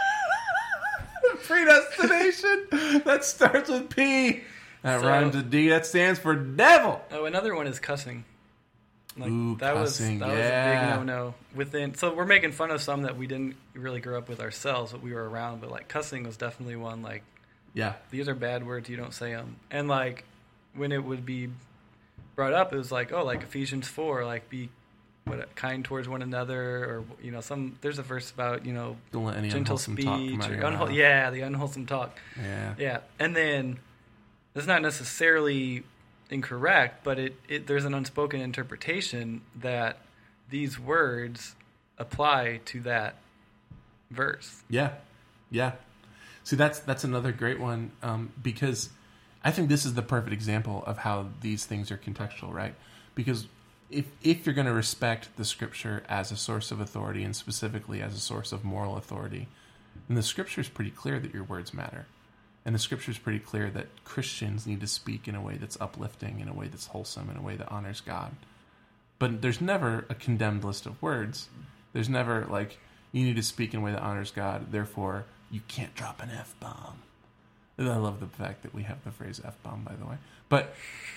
Predestination. That starts with P. That So- rhymes with D. That stands for devil. Oh, another one is cussing. Like, Ooh, that cussing, was that yeah. was a big no-no. Within, so we're making fun of some that we didn't really grow up with ourselves, but we were around. But like cussing was definitely one. Like, Yeah. these are bad words, you don't say them. And like when it would be brought up, it was like, oh, like Ephesians four, like be what kind towards one another, or you know, some there's a verse about you know Don't let any gentle unwholesome speech, talk come out of or your unwhol- mouth. yeah, the unwholesome talk. Yeah. Yeah, and then it's not necessarily incorrect, but it, it there's an unspoken interpretation that these words apply to that verse. Yeah, yeah. See, that's that's another great one um, because I think this is the perfect example of how these things are contextual, right? Because if if you're going to respect the Scripture as a source of authority and specifically as a source of moral authority, then the Scripture is pretty clear that your words matter. And the Scripture is pretty clear that Christians need to speak in a way that's uplifting, in a way that's wholesome, in a way that honors God. But there's never a condemned list of words. There's never, like, you need to speak in a way that honors God, therefore you can't drop an F-bomb. I love the fact that we have the phrase F-bomb, by the way. But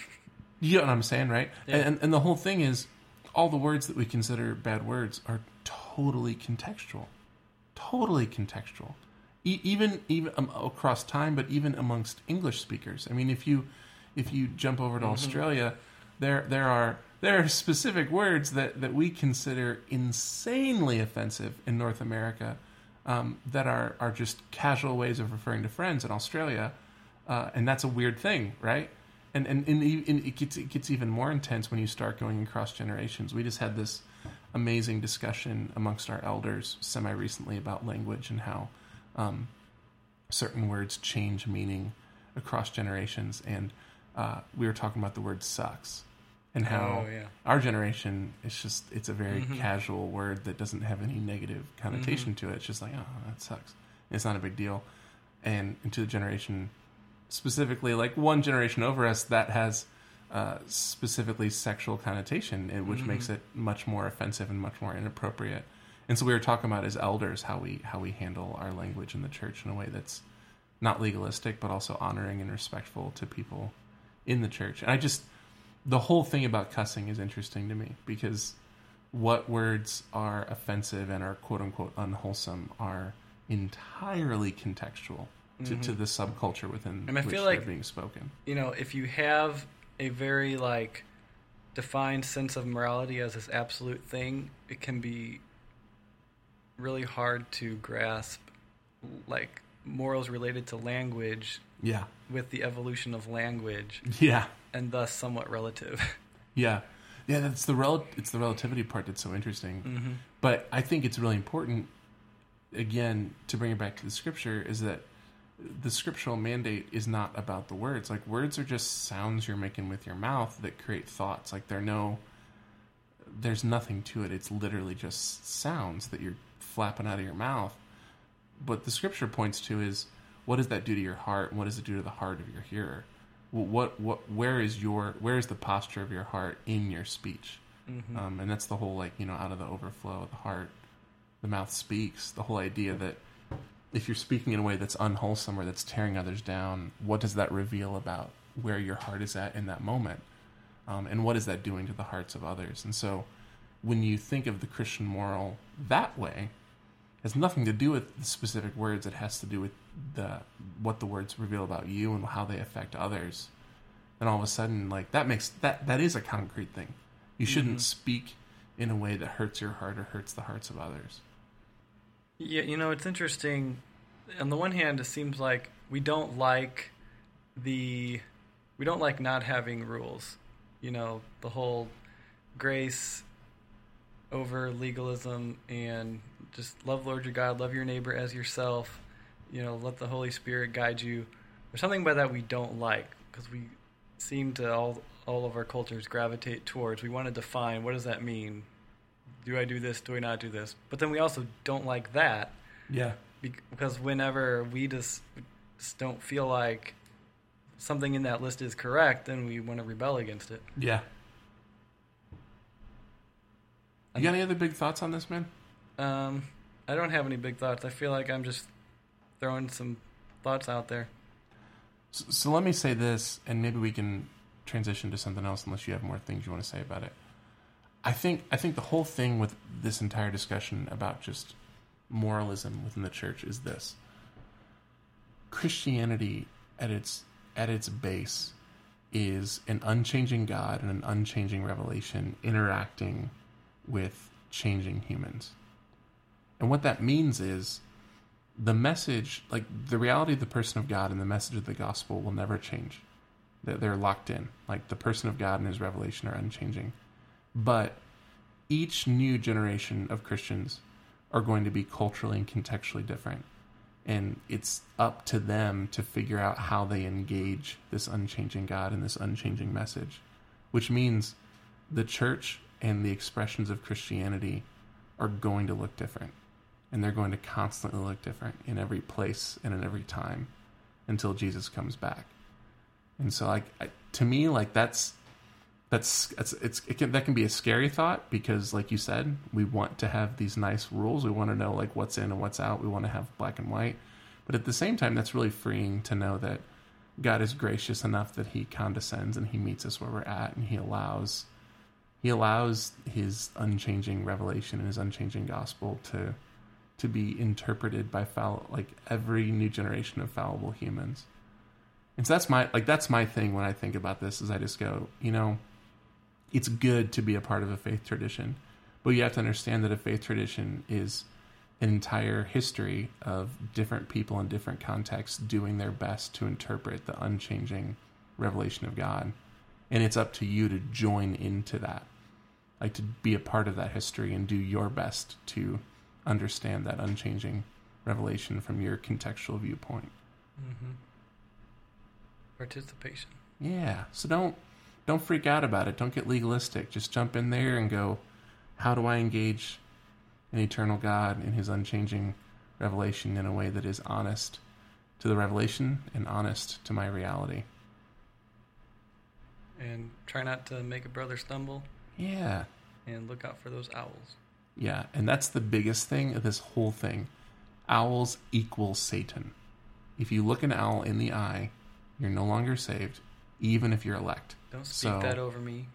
you know what I'm saying, right? Yeah. And, and the whole thing is, all the words that we consider bad words are totally contextual. Totally contextual. E- even even um, across time, but even amongst English speakers. I mean, if you if you jump over to mm-hmm. Australia, there there are there are specific words that, that we consider insanely offensive in North America um, that are, are just casual ways of referring to friends in Australia, uh, and that's a weird thing, right? And and, and, and it gets it gets even more intense when you start going across generations. We just had this amazing discussion amongst our elders semi recently about language and how Um, certain words change meaning across generations, and uh, we were talking about the word sucks and how oh, yeah. our generation, it's just it's a very mm-hmm. casual word that doesn't have any negative connotation mm-hmm. to it. It's just like, oh, that sucks. It's not a big deal. And into the generation specifically, like one generation over us, that has uh, specifically sexual connotation, which mm-hmm. makes it much more offensive and much more inappropriate. And so we were talking about as elders how we how we handle our language in the church in a way that's not legalistic, but also honoring and respectful to people in the church. And I just, the whole thing about cussing is interesting to me because what words are offensive and are quote unquote unwholesome are entirely contextual to, mm-hmm. to the subculture within and I which feel they're like, being spoken. You know, if you have a very like defined sense of morality as this absolute thing, it can be really hard to grasp like morals related to language Yeah. with the evolution of language Yeah. and thus somewhat relative. Yeah. Yeah, that's the rel- it's the relativity part that's so interesting. Mm-hmm. But I think it's really important, again, to bring it back to the Scripture, is that the scriptural mandate is not about the words. Like, words are just sounds you're making with your mouth that create thoughts. Like, they're no... There's nothing to it. It's literally just sounds that you're flapping out of your mouth. what the scripture points to is, what does that do to your heart, and what does it do to the heart of your hearer? What what where is your where is the posture of your heart in your speech? Mm-hmm. Um, and that's the whole, like, you know, out of the overflow of the heart, the mouth speaks. The whole idea that if you're speaking in a way that's unwholesome or that's tearing others down, what does that reveal about where your heart is at in that moment? Um, and what is that doing to the hearts of others? And so when you think of the Christian moral that way, it has nothing to do with the specific words. It has to do with the what the words reveal about you and how they affect others. And all of a sudden, like, that makes that that is a concrete thing. You shouldn't mm-hmm. speak in a way that hurts your heart or hurts the hearts of others. Yeah, you know, it's interesting. On the one hand, it seems like we don't like the we don't like not having rules. You know, the whole grace over legalism and just love Lord your God, love your neighbor as yourself. You know, let the Holy Spirit guide you. There's something about that we don't like, because we seem to all all of our cultures gravitate towards. We want to define, what does that mean? Do I do this? Do I not do this? But then we also don't like that. Yeah. Because whenever we just, just don't feel like something in that list is correct, then we want to rebel against it. Yeah. You got any other big thoughts on this, man? Um, I don't have any big thoughts. I feel like I'm just throwing some thoughts out there. So, so let me say this, and maybe we can transition to something else unless you have more things you want to say about it. I think I think the whole thing with this entire discussion about just moralism within the church is this. Christianity at its at its base is an unchanging God and an unchanging revelation interacting with changing humans. And what that means is the message, like the reality of the person of God and the message of the gospel will never change. They're locked in. Like the person of God and his revelation are unchanging. But each new generation of Christians are going to be culturally and contextually different. And it's up to them to figure out how they engage this unchanging God and this unchanging message. Which means the church and the expressions of Christianity are going to look different. And they're going to constantly look different in every place and in every time until Jesus comes back. And so, like, to me, like, that's that's it's, it's it can that can be a scary thought, because, like you said, we want to have these nice rules. We want to know, like, what's in and what's out. We want to have black and white. But at the same time, that's really freeing to know that God is gracious enough that he condescends and he meets us where we're at, and he allows he allows his unchanging revelation and his unchanging gospel to to be interpreted by fall, like every new generation of fallible humans. And so that's my like that's my thing when I think about this, is I just go, you know, it's good to be a part of a faith tradition, but you have to understand that a faith tradition is an entire history of different people in different contexts doing their best to interpret the unchanging revelation of God. And it's up to you to join into that, like to be a part of that history and do your best to understand that unchanging revelation from your contextual viewpoint. Mm-hmm. Participation. Yeah. So don't don't freak out about it. Don't get legalistic. Just jump in there and go, how do I engage an eternal God in his unchanging revelation in a way that is honest to the revelation and honest to my reality? And try not to make a brother stumble. Yeah. And look out for those owls. Yeah, and that's the biggest thing of this whole thing. Owls equal Satan. If you look an owl in the eye, you're no longer saved, even if you're elect. Don't speak so... that over me.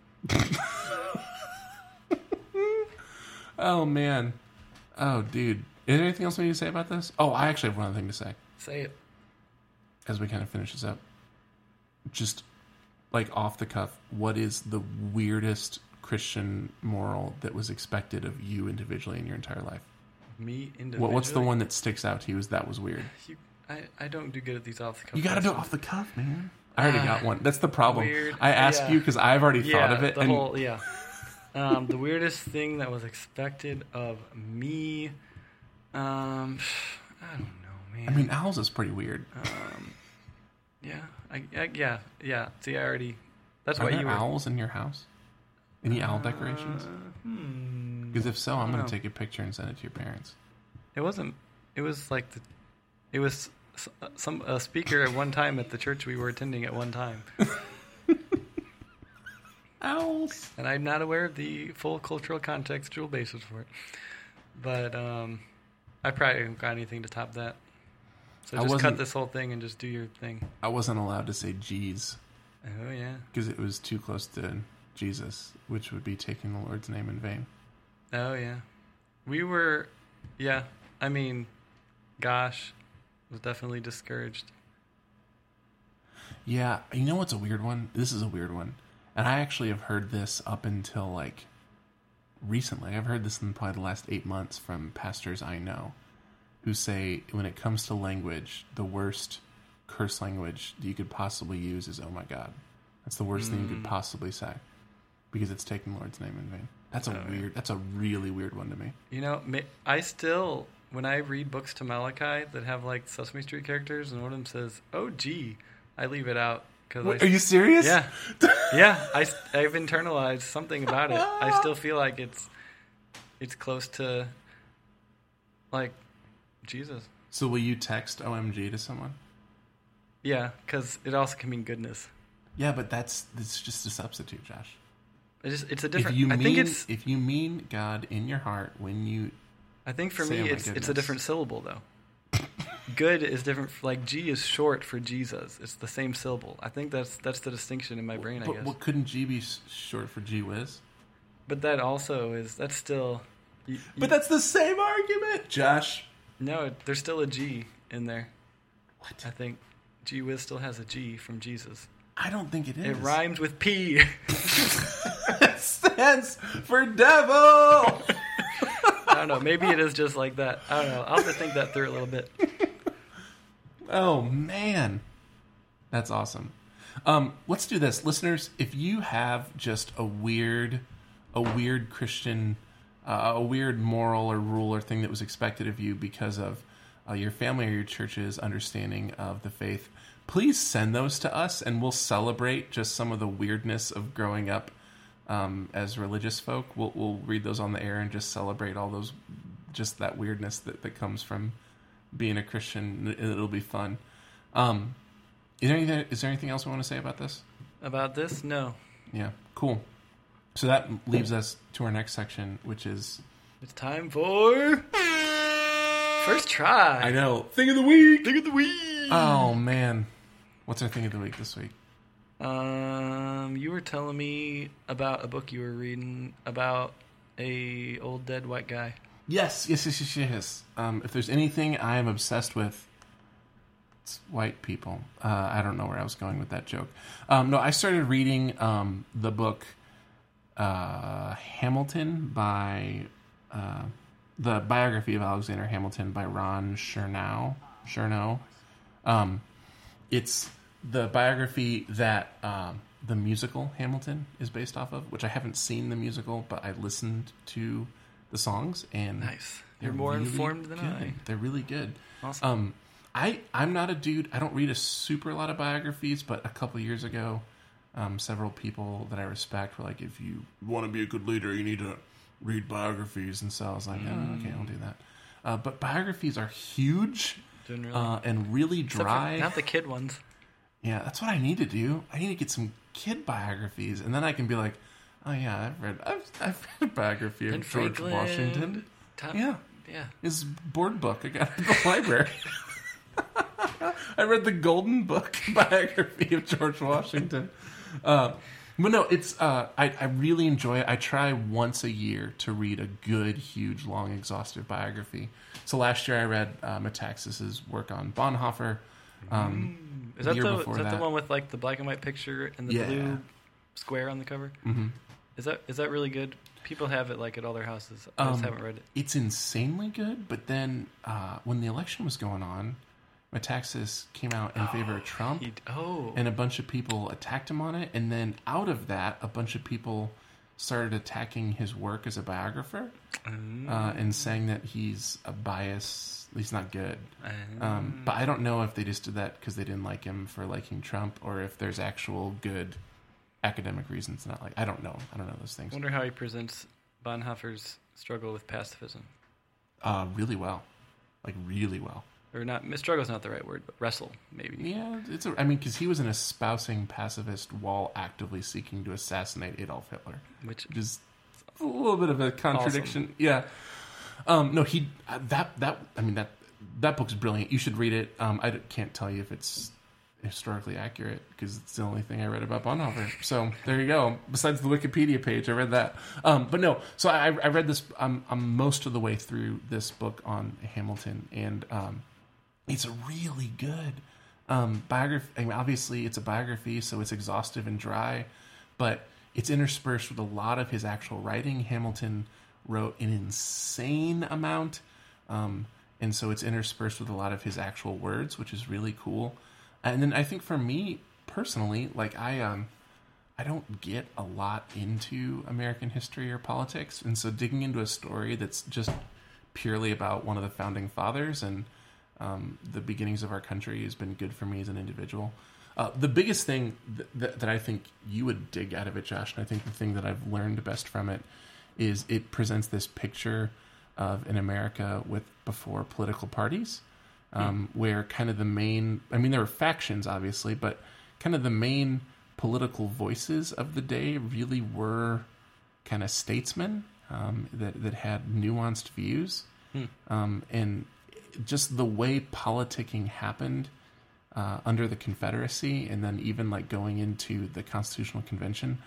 Oh, man. Oh, dude. Is there anything else we need to say about this? Oh, I actually have one other thing to say. Say it. As we kind of finish this up. Just, like, off the cuff, what is the weirdest Christian moral that was expected of you individually in your entire life? Me individually? What, what's the one that sticks out to you as that was weird? You, I, I don't do good at these off the cuff. You gotta do it off the cuff, man. I already uh, got one. That's the problem. Weird. I asked yeah. you because I've already yeah, thought of it. The and whole, yeah. Um, the weirdest thing that was expected of me, um, I don't know, man. I mean, owls is pretty weird. Um, yeah, I, I, yeah, yeah. See, I already. That's Are why there you were. owls in your house? Any uh, owl decorations? Hmm. Because if so, I'm going know. to take a picture and send it to your parents. It wasn't. It was like the It was s- some a speaker at one time at the church we were attending at one time. Owls. And I'm not aware of the full cultural contextual basis for it. But um, I probably haven't got anything to top that. So I just cut wasn't- this whole thing and just do your thing. I wasn't allowed to say G's Oh, yeah. because it was too close to Jesus, which would be taking the Lord's name in vain. Oh, yeah. We were, yeah, I mean, gosh, was definitely discouraged. Yeah, you know what's a weird one? This is a weird one. And I actually have heard this up until, like, recently. I've heard this in probably the last eight months from pastors I know who say when it comes to language, the worst curse language that you could possibly use is, oh my God. That's the worst mm. thing you could possibly say because it's taking the Lord's name in vain. That's a oh, weird, yeah. that's a really weird one to me. You know, I still, when I read books to Malachi that have, like, Sesame Street characters and one of them says, oh, gee, I leave it out. Cause Wait, I, are you serious? Yeah. yeah, I, I've internalized something about it. I still feel like it's it's close to, like, Jesus. So will you text O M G to someone? Yeah, because it also can mean goodness. Yeah, but that's it's just a substitute, Josh. It's just, it's a different. If you I mean, think it's. If you mean God in your heart when you. I think for say, me, oh it's goodness. it's a different syllable though. Good is different. Like G is short for Jesus. It's the same syllable. I think that's that's the distinction in my brain. But I guess. What couldn't G be short for Gee Whiz? But that also is that's still. You, you, but that's the same argument, Josh. No, there's still a G in there. What? I think Gee Whiz still has a G from Jesus. I don't think it is. It rhymes with P. It stands for devil. I don't know. Maybe it is just like that. I don't know. I'll have to think that through a little bit. Oh, man. That's awesome. Um, let's do this. Listeners, if you have just a weird, a weird Christian, uh, a weird moral or rule or thing that was expected of you because of uh, your family or your church's understanding of the faith, please send those to us and we'll celebrate just some of the weirdness of growing up um, as religious folk. We'll, we'll read those on the air and just celebrate all those, just that weirdness that, that comes from being a Christian. It'll be fun. Um, is there anything, is there anything else we want to say about this? About this? No. Yeah, cool. So that leaves us to our next section, which is... It's time for... First try. I know. Thing of the week. Thing of the week. Oh, man. What's our thing of the week this week? Um, you were telling me about a book you were reading about a old dead white guy. Yes, yes, yes, yes, yes. Um, if there's anything I am obsessed with, it's white people. Uh, I don't know where I was going with that joke. Um, no, I started reading um, the book uh, Hamilton by uh, the biography of Alexander Hamilton by Ron Chernow. Chernow. Um, it's the biography that um, the musical Hamilton is based off of, which I haven't seen the musical, but I listened to the songs, and nice. You're more really informed than good. I. They're really good. Awesome. Um, I I'm not a dude. I don't read a super lot of biographies, but a couple years ago, um, several people that I respect were like, "If you want to be a good leader, you need to read biographies." And so I was like, mm. "Oh, okay, I'll do that." Uh, but biographies are huge Generally. uh, and really dry. For, not the kid ones. Yeah, that's what I need to do. I need to get some kid biographies, and then I can be like, "Oh yeah, I've read, I've, I've read a biography of Ben George Franklin, Washington." Tom, yeah, yeah, his board book I got at the library. I read the Golden Book biography of George Washington. Uh, but no, it's uh, I, I really enjoy it. I try once a year to read a good, huge, long, exhaustive biography. So last year I read uh, Metaxas's work on Bonhoeffer. Um, is that, the, the, is that, that the one with like the black and white picture and the yeah. blue square on the cover? Mm-hmm. Is that is that really good? People have it like at all their houses. I just um, haven't read it. It's insanely good, but then uh, when the election was going on, Metaxas came out in favor of Trump, He, oh, and a bunch of people attacked him on it. And then out of that, a bunch of people started attacking his work as a biographer mm. uh, and saying that he's a bias, he's not good. Mm. Um, but I don't know if they just did that because they didn't like him for liking Trump, or if there's actual good academic reasons not like. I don't know. I don't know those things. I wonder how he presents Bonhoeffer's struggle with pacifism. Uh, really well, like really well. or not. Struggle's not the right word, but wrestle maybe. Yeah, it's. A, I mean, because he was an espousing pacifist while actively seeking to assassinate Adolf Hitler, Which which is a little bit of a contradiction. Awesome. Yeah. Um, no, he uh, that that. I mean that that book's brilliant. You should read it. Um, I d- can't tell you if it's historically accurate because it's the only thing I read about Bonhoeffer. So there you go. Besides the Wikipedia page, I read that. Um, but no, so I, I read this. I'm, I'm most of the way through this book on Hamilton, and um, it's really good. Um, biography. I mean, obviously, it's a biography, so it's exhaustive and dry, but it's interspersed with a lot of his actual writing. Hamilton wrote an insane amount, um, and so it's interspersed with a lot of his actual words, which is really cool. And then I think for me personally, like I um, I don't get a lot into American history or politics, and so digging into a story that's just purely about one of the founding fathers and um, the beginnings of our country has been good for me as an individual. Uh, the biggest thing th- th- that I think you would dig out of it, Josh, and I think the thing that I've learned best from it is it presents this picture of an America with before political parties. Um, where kind of the main, I mean, there were factions, obviously, but kind of the main political voices of the day really were kind of statesmen um, that, that had nuanced views. Hmm. Um, and just the way politicking happened uh, under the Confederacy and then even like going into the Constitutional Convention,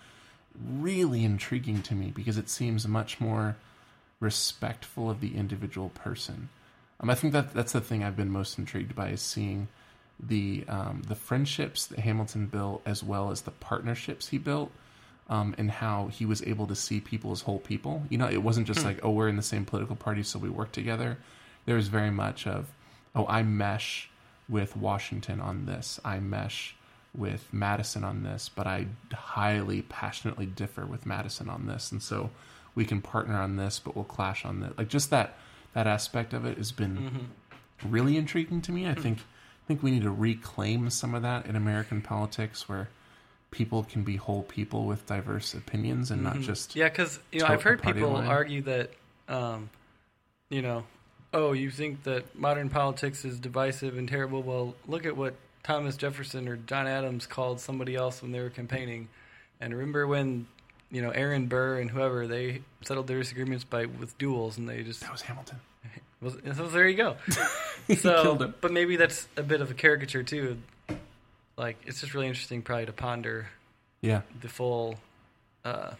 really intriguing to me because it seems much more respectful of the individual person. Um, I think that that's the thing I've been most intrigued by is seeing the um, the friendships that Hamilton built as well as the partnerships he built um, and how he was able to see people as whole people. You know, it wasn't just like, oh, we're in the same political party, so we work together. There was very much of, oh, I mesh with Washington on this. I mesh with Madison on this, but I highly, passionately differ with Madison on this. And so we can partner on this, but we'll clash on this. Like just that... That aspect of it has been mm-hmm. really intriguing to me. I think I think we need to reclaim some of that in American politics, where people can be whole people with diverse opinions and mm-hmm. not just yeah. Because you know, I've heard people line. argue that, um, you know, oh, you think that modern politics is divisive and terrible. Well, look at what Thomas Jefferson or John Adams called somebody else when they were campaigning, and remember when. You know, Aaron Burr and whoever, they settled their disagreements by with duels, and they just... That was Hamilton. Was, so there you go. He so, killed him. But maybe that's a bit of a caricature, too. Like, it's just really interesting probably to ponder yeah. the full... Uh,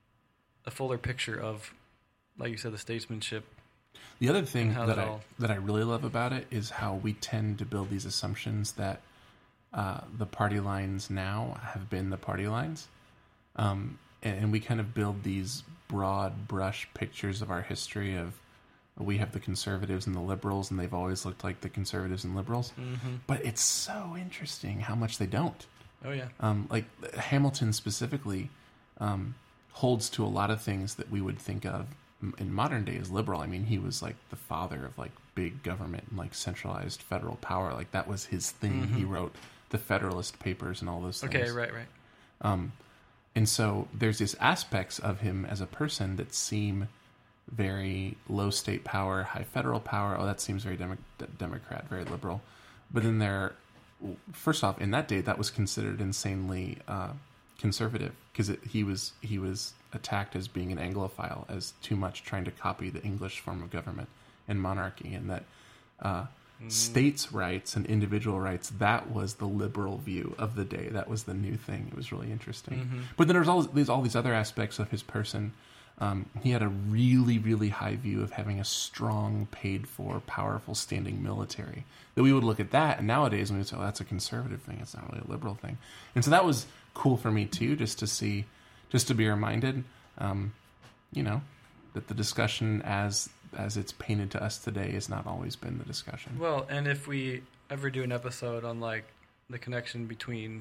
a fuller picture of, like you said, the statesmanship. The other thing that I, all... that I really love about it is how we tend to build these assumptions that uh, the party lines now have been the party lines. Um And we kind of build these broad brush pictures of our history of we have the conservatives and the liberals, and they've always looked like the conservatives and liberals. Mm-hmm. But it's so interesting how much they don't. Oh, yeah. Um, like Hamilton specifically um, holds to a lot of things that we would think of in modern day as liberal. I mean, he was like the father of like big government and like centralized federal power. Like that was his thing. Mm-hmm. He wrote the Federalist Papers and all those things. Okay, right, right. Um, And so there's these aspects of him as a person that seem very low state power, high federal power. Oh, that seems very Demo- Democrat, very liberal. But then there, first off, in that day, that was considered insanely uh, conservative because he was he was attacked as being an Anglophile, as too much trying to copy the English form of government and monarchy, and that uh, mm. states' rights and individual rights, that was the liberal view of the day. That was the new thing. It was really interesting. Mm-hmm. But then there's all these all these other aspects of his person. Um, he had a really, really high view of having a strong, paid-for, powerful, standing military. That we would look at that, and nowadays we would say, oh, that's a conservative thing. It's not really a liberal thing. And so that was cool for me, too, just to see, just to be reminded, um, you know, that the discussion as as it's painted to us today has not always been the discussion. Well, and if we ever do an episode on, like, the connection between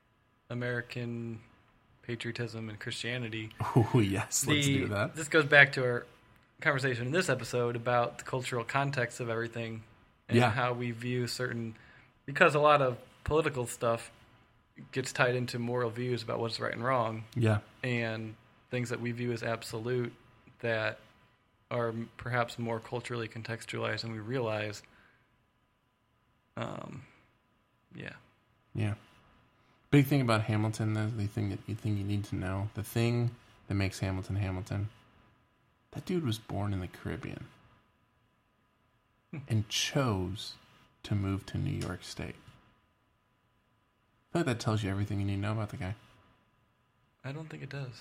American patriotism and Christianity. Oh, yes, the, let's do that. This goes back to our conversation in this episode about the cultural context of everything and yeah. how we view certain... Because a lot of political stuff gets tied into moral views about what's right and wrong. Yeah. And things that we view as absolute that are perhaps more culturally contextualized than we realize. Um, yeah. Yeah. Big thing about Hamilton, though, the thing that you think you need to know, the thing that makes Hamilton Hamilton, that dude was born in the Caribbean and chose to move to New York State. I feel like that tells you everything you need to know about the guy. I don't think it does.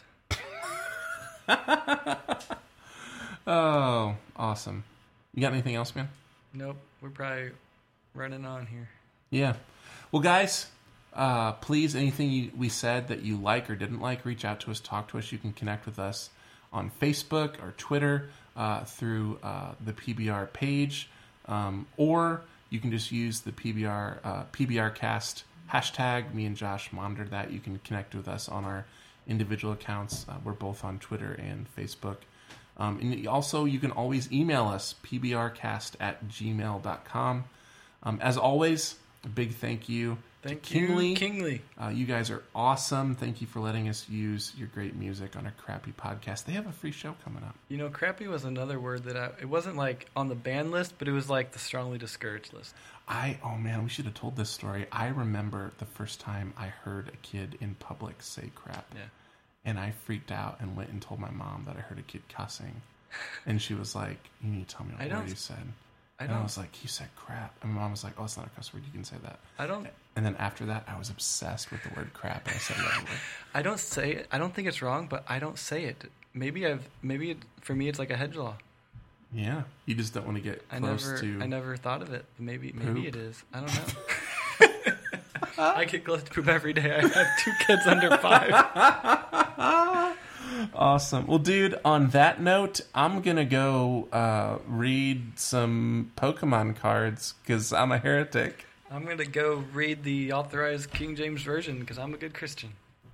Oh, awesome. You got anything else, man? Nope. We're probably running on here. Yeah. Well, guys, uh, please, anything you, we said that you like or didn't like, reach out to us, talk to us. You can connect with us on Facebook or Twitter uh, through uh, the P B R page, um, or you can just use the P B R uh, P B R cast hashtag. Me and Josh monitor that. You can connect with us on our individual accounts. Uh, we're both on Twitter and Facebook. Um, and also, you can always email us, p b r cast at gmail dot com. Um, as always, a big thank you Thank to Kingly. you, Kingly. Uh, you guys are awesome. Thank you for letting us use your great music on our crappy podcast. They have a free show coming up. You know, crappy was another word that I, it wasn't like on the banned list, but it was like the strongly discouraged list. I, oh man, we should have told this story. I remember the first time I heard a kid in public say crap. Yeah. And I freaked out and went and told my mom that I heard a kid cussing. And she was like, you need to tell me what I word don't- you said. I And I don't. was like, he said crap. And my mom was like, oh, it's not a cuss word. You can say that. I don't. And then after that, I was obsessed with the word crap. And I said it everywhere. I don't say it. I don't think it's wrong, but I don't say it. Maybe I've. Maybe it, for me, it's like a hedge law. Yeah. You just don't want to get I close never. to... I never thought of it. Maybe. Poop. Maybe it is. I don't know. I get close to poop every day. I have two kids under five. Awesome. Well, dude, on that note, I'm going to go uh, read some Pokemon cards because I'm a heretic. I'm gonna go read the authorized King James version because I'm a good Christian.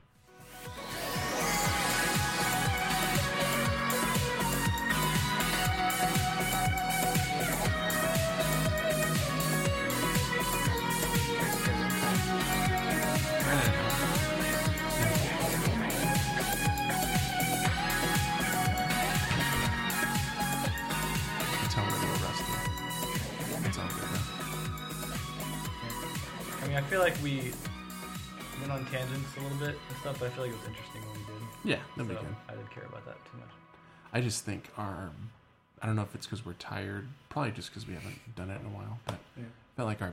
That's how I'm going to go rusty. That's all good, man. I mean, I feel like we went on tangents a little bit and stuff, but I feel like it was interesting when we did. Yeah, that'd be So good. I didn't care about that too much. I just think our, I don't know if it's because we're tired, probably just because we haven't done it in a while, but Yeah. I felt like our